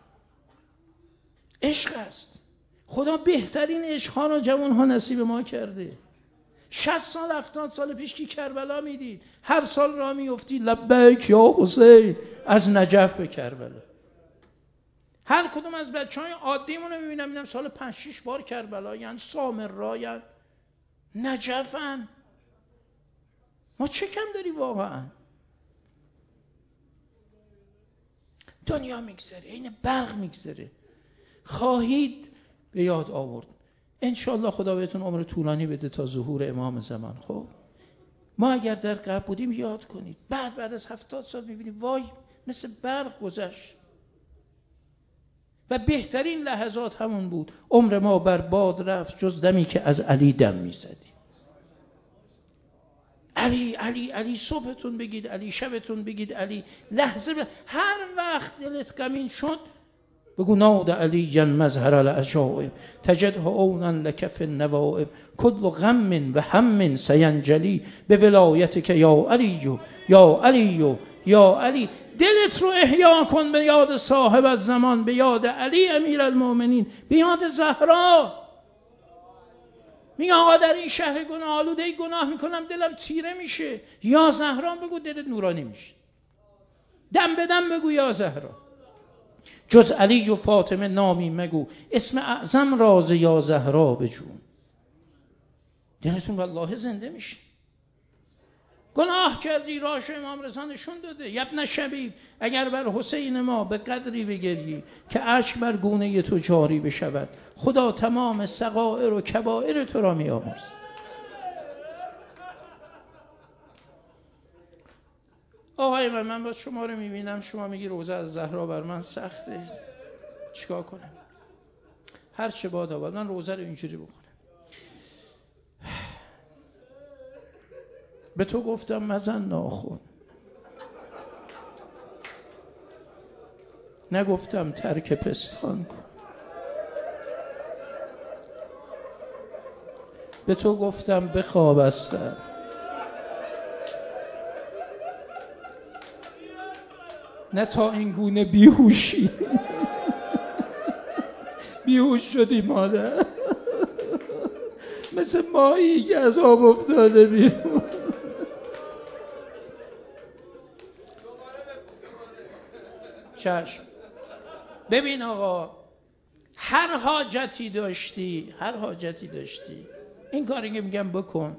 عشق است. خدا بهترین عشقها را جوانها نصیب ما کرده. شصت سال هفتاد سال پیش که کربلا میدید، هر سال را میفتی لبیک یا حسین از نجف به کربلا. هر کدوم از بچهای عادیمون رو میبینم میبینم سال پنج شش بار کربلا، یعنی سامرا، یعنی نجفن. ما چه کم داری واقعا؟ دنیا میگذره، این برق میگذره. خواهید به یاد آورد. انشالله خدا بهتون عمر طولانی بده تا ظهور امام زمان. خب ما اگر در قبر بودیم یاد کنید، بعد بعد از هفتاد سال میبینیم وای مثل برق گذشت. و بهترین لحظات همون بود. عمر ما بر باد رفت جز دمی که از علی دم میزدی. علی علی علی، صبحتون بگید علی، شبتون بگید علی، لحظه ب... هر وقت دلت غمین شد بگو ناد علی مظهر العجائب تجده اونا لک فی النوائب کل غم و هم سینجلی به ولایتک یا علی یا علی یا علی. دلت رو احیا کن به یاد صاحب الزمان، به یاد علی امیرالمومنین، به یاد زهرا. میگه آقا در این شهر گناه آلوده گناه میکنم دلم تیره میشه، یا زهرا بگو دلت نورانی میشه. دم به دم بگو یا زهرا. جز علی و فاطمه نامی مگو، اسم اعظم راز یا زهرا بجون. دلتون والله زنده میشه. گناه کردی، راش امام رضا نشون داده. یبن شبیب اگر بر حسین ما به قدری بگری که اشک بر گونه تو جاری بشود، خدا تمام صغائر و کبائر تو را می آمرزد. آقای من من باز شما رو میبینم، شما میگی روزه از زهرا بر من سخته، چیکار کنم؟ هر چه باد آباد من روزه رو اینجوری بکنم. به تو گفتم مزن ناخن، نگفتم ترک پستان کن. به تو گفتم بخواب استر، نه تا این گونه بیهوشی. بیهوش شدی مادر، مثل ماهی که از آب افتاده بیرون. چشم. ببین آقا، هر حاجتی داشتی، هر حاجتی داشتی این کاری که میگم بکن،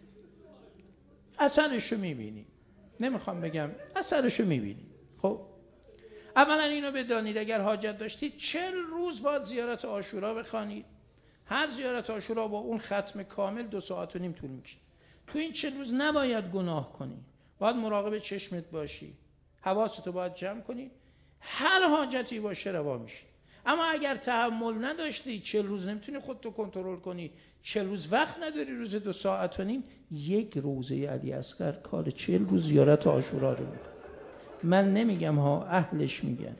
اثرشو میبینی. نمیخوام بگم، اثرشو میبینی. خب اولا اینو بدانید اگر حاجت داشتید چهل روز باید زیارت عاشورا بخوانید. هر زیارت عاشورا با اون ختم کامل دو ساعت و نیم طول میکشه. تو این چهل روز نباید گناه کنی، باید مراقب چشمت باشی، حواستو باید جمع کنی. هر حاجتی باشه روا میشه. اما اگر تحمل نداشتی، چهل روز نمیتونی خودتو کنترل کنی، چهل روز وقت نداری، روز دو ساعت و نیم، یک روزه علی اصغر کار چهل روز زیارت عاشورا رو میکنه. من نمیگم ها، اهلش میگن.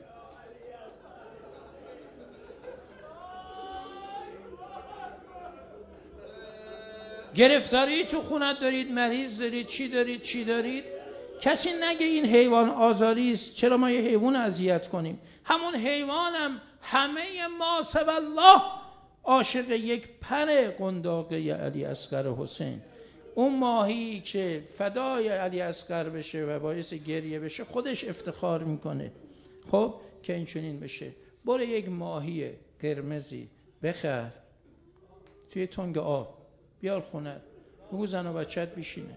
گرفتاری تو خونت دارید، مریض دارید، چی دارید چی دارید، کسی نگه این حیوان آزاری است، چرا ما یه حیوان اذیت کنیم؟ همون حیوانم همه ما سوى الله عاشق یک پر قنداقه علی اصغر حسین. اون ماهی که فدای علی اصغر بشه و باعث گریه بشه خودش افتخار میکنه. خب که این چنین بشه. برو یک ماهی قرمزی بخر توی تنگ آب بیار خونه، بگو زن و بچت بشینه.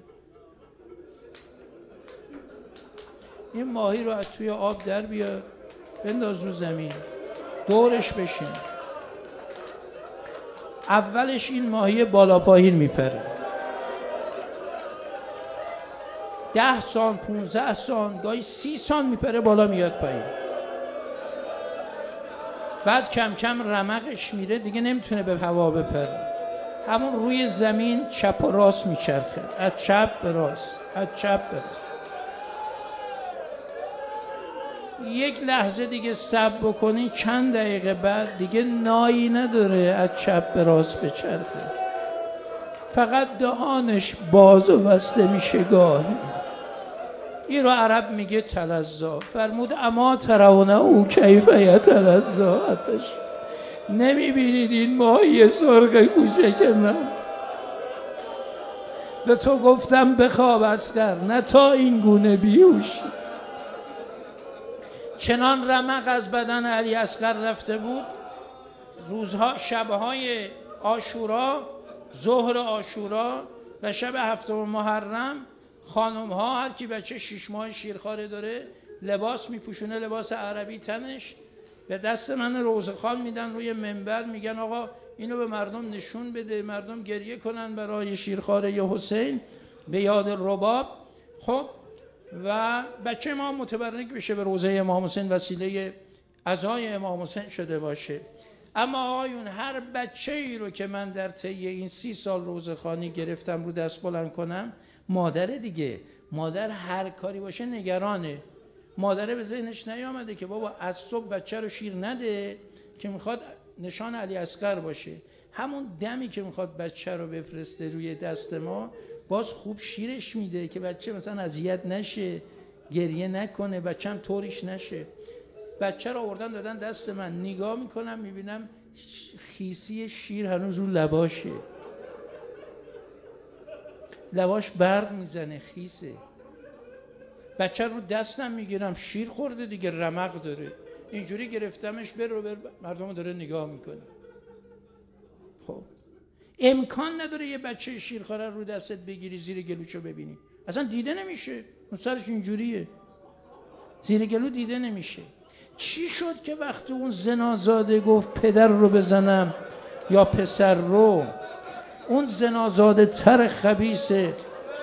این ماهی رو از توی آب در بیار، بنداز رو زمین، دورش بشین. اولش این ماهی بالا پایین میپره، ده سان، پونزده سان، گاهی سی سان میپره بالا میاد پایین. بعد کم کم رمقش میره، دیگه نمیتونه به هوا بپره، همون روی زمین چپ و راست میچرخه، از چپ به راست، از چپ به راست. یک لحظه دیگه صبر بکنی، چند دقیقه بعد دیگه نایی نداره از چپ به راست بچرخه، فقط دهانش باز و بسته میشه گاهی. این رو عرب میگه تلزا. فرمود اما ترونه او کیف یتلزا. نمیبینید این ماهی سرخ کوچک من؟ به تو گفتم بخواب اصغر، نه تا این گونه بیهوشی. چنان رمق از بدن علی اصغر رفته بود، روزها شبهای عاشورا، ظهر عاشورا و شب هفتم محرم، خانم ها هر کی بچه شش ماه شیرخواره داره لباس میپوشونه، لباس عربی تنش، به دست من روزخان میدن روی منبر، میگن آقا اینو به مردم نشون بده، مردم گریه کنن برای شیرخواره ی حسین به یاد رباب. خب و بچه ما متبرک بشه، به روزه امام حسین وسیله عزای امام حسین شده باشه. اما آقایون، هر بچه ای رو که من در طی این سی سال روزخوانی گرفتم رو دست بلند کنم، مادر دیگه، مادر هر کاری باشه نگرانه. مادره به ذهنش نیامده که بابا از صبح بچه رو شیر نده که میخواد نشان علی اصغر باشه، همون دمی که میخواد بچه رو بفرسته روی دست ما باز خوب شیرش میده که بچه مثلا اذیت نشه، گریه نکنه، بچه هم طوریش نشه. بچه رو آوردن دادن دست من، نگاه میکنم میبینم خیسی شیر هنوز رو لباشه، لباش برق میزنه، خیسه. بچه رو دستم میگیرم، شیر خورده دیگه، رمق داره، اینجوری گرفتمش، بر رو بر مردم داره نگاه میکنه. خب امکان نداره یه بچه شیرخواره رو دستت بگیری زیر گلوشو ببینی، اصلا دیده نمیشه، اون سرش اینجوریه، زیر گلو دیده نمیشه. چی شد که وقتی اون زنازاده گفت پدر رو بزنم یا پسر رو، اون زنازاده تر خبیثه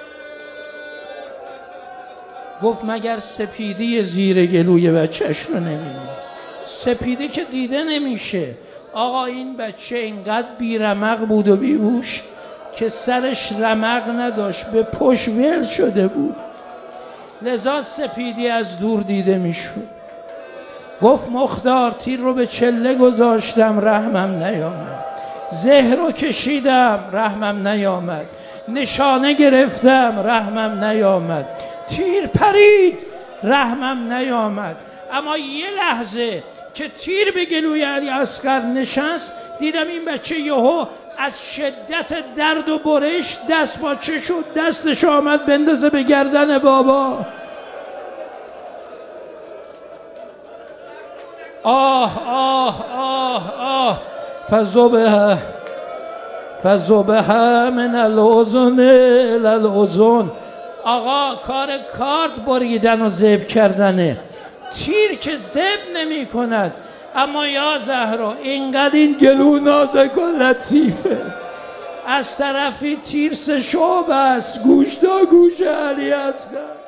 گفت مگر سپیدی زیر گلوی بچهش رو نمیبینی؟ سپیده که دیده نمیشه. آقا این بچه اینقدر بیرمق بود و بیهوش که سرش رمق نداشت، به پشت ول شده بود، لذا سپیدی از دور دیده میشد. گفت مختار تیر رو به چله گذاشتم رحمم نیامد، زهر رو کشیدم رحمم نیامد، نشانه گرفتم رحمم نیامد، تیر پرید رحمم نیامد. اما یه لحظه که تیر به گلوی علی اصغر نشست، دیدم این بچه یهو از شدت درد و برش دست باچه شد، دستش آمد بندازه به گردن بابا. آه آه آه آه فزبه فزبه من الاذن الاذن. آقا کار کارد بریدن و ذبح کردنه، تیر که ذبح نمی کند. اما یا زهرا اینقدر این گلو نازک و لطیفه، از طرفی تیر سه شعب است، گوش تا گوش علی اصغر.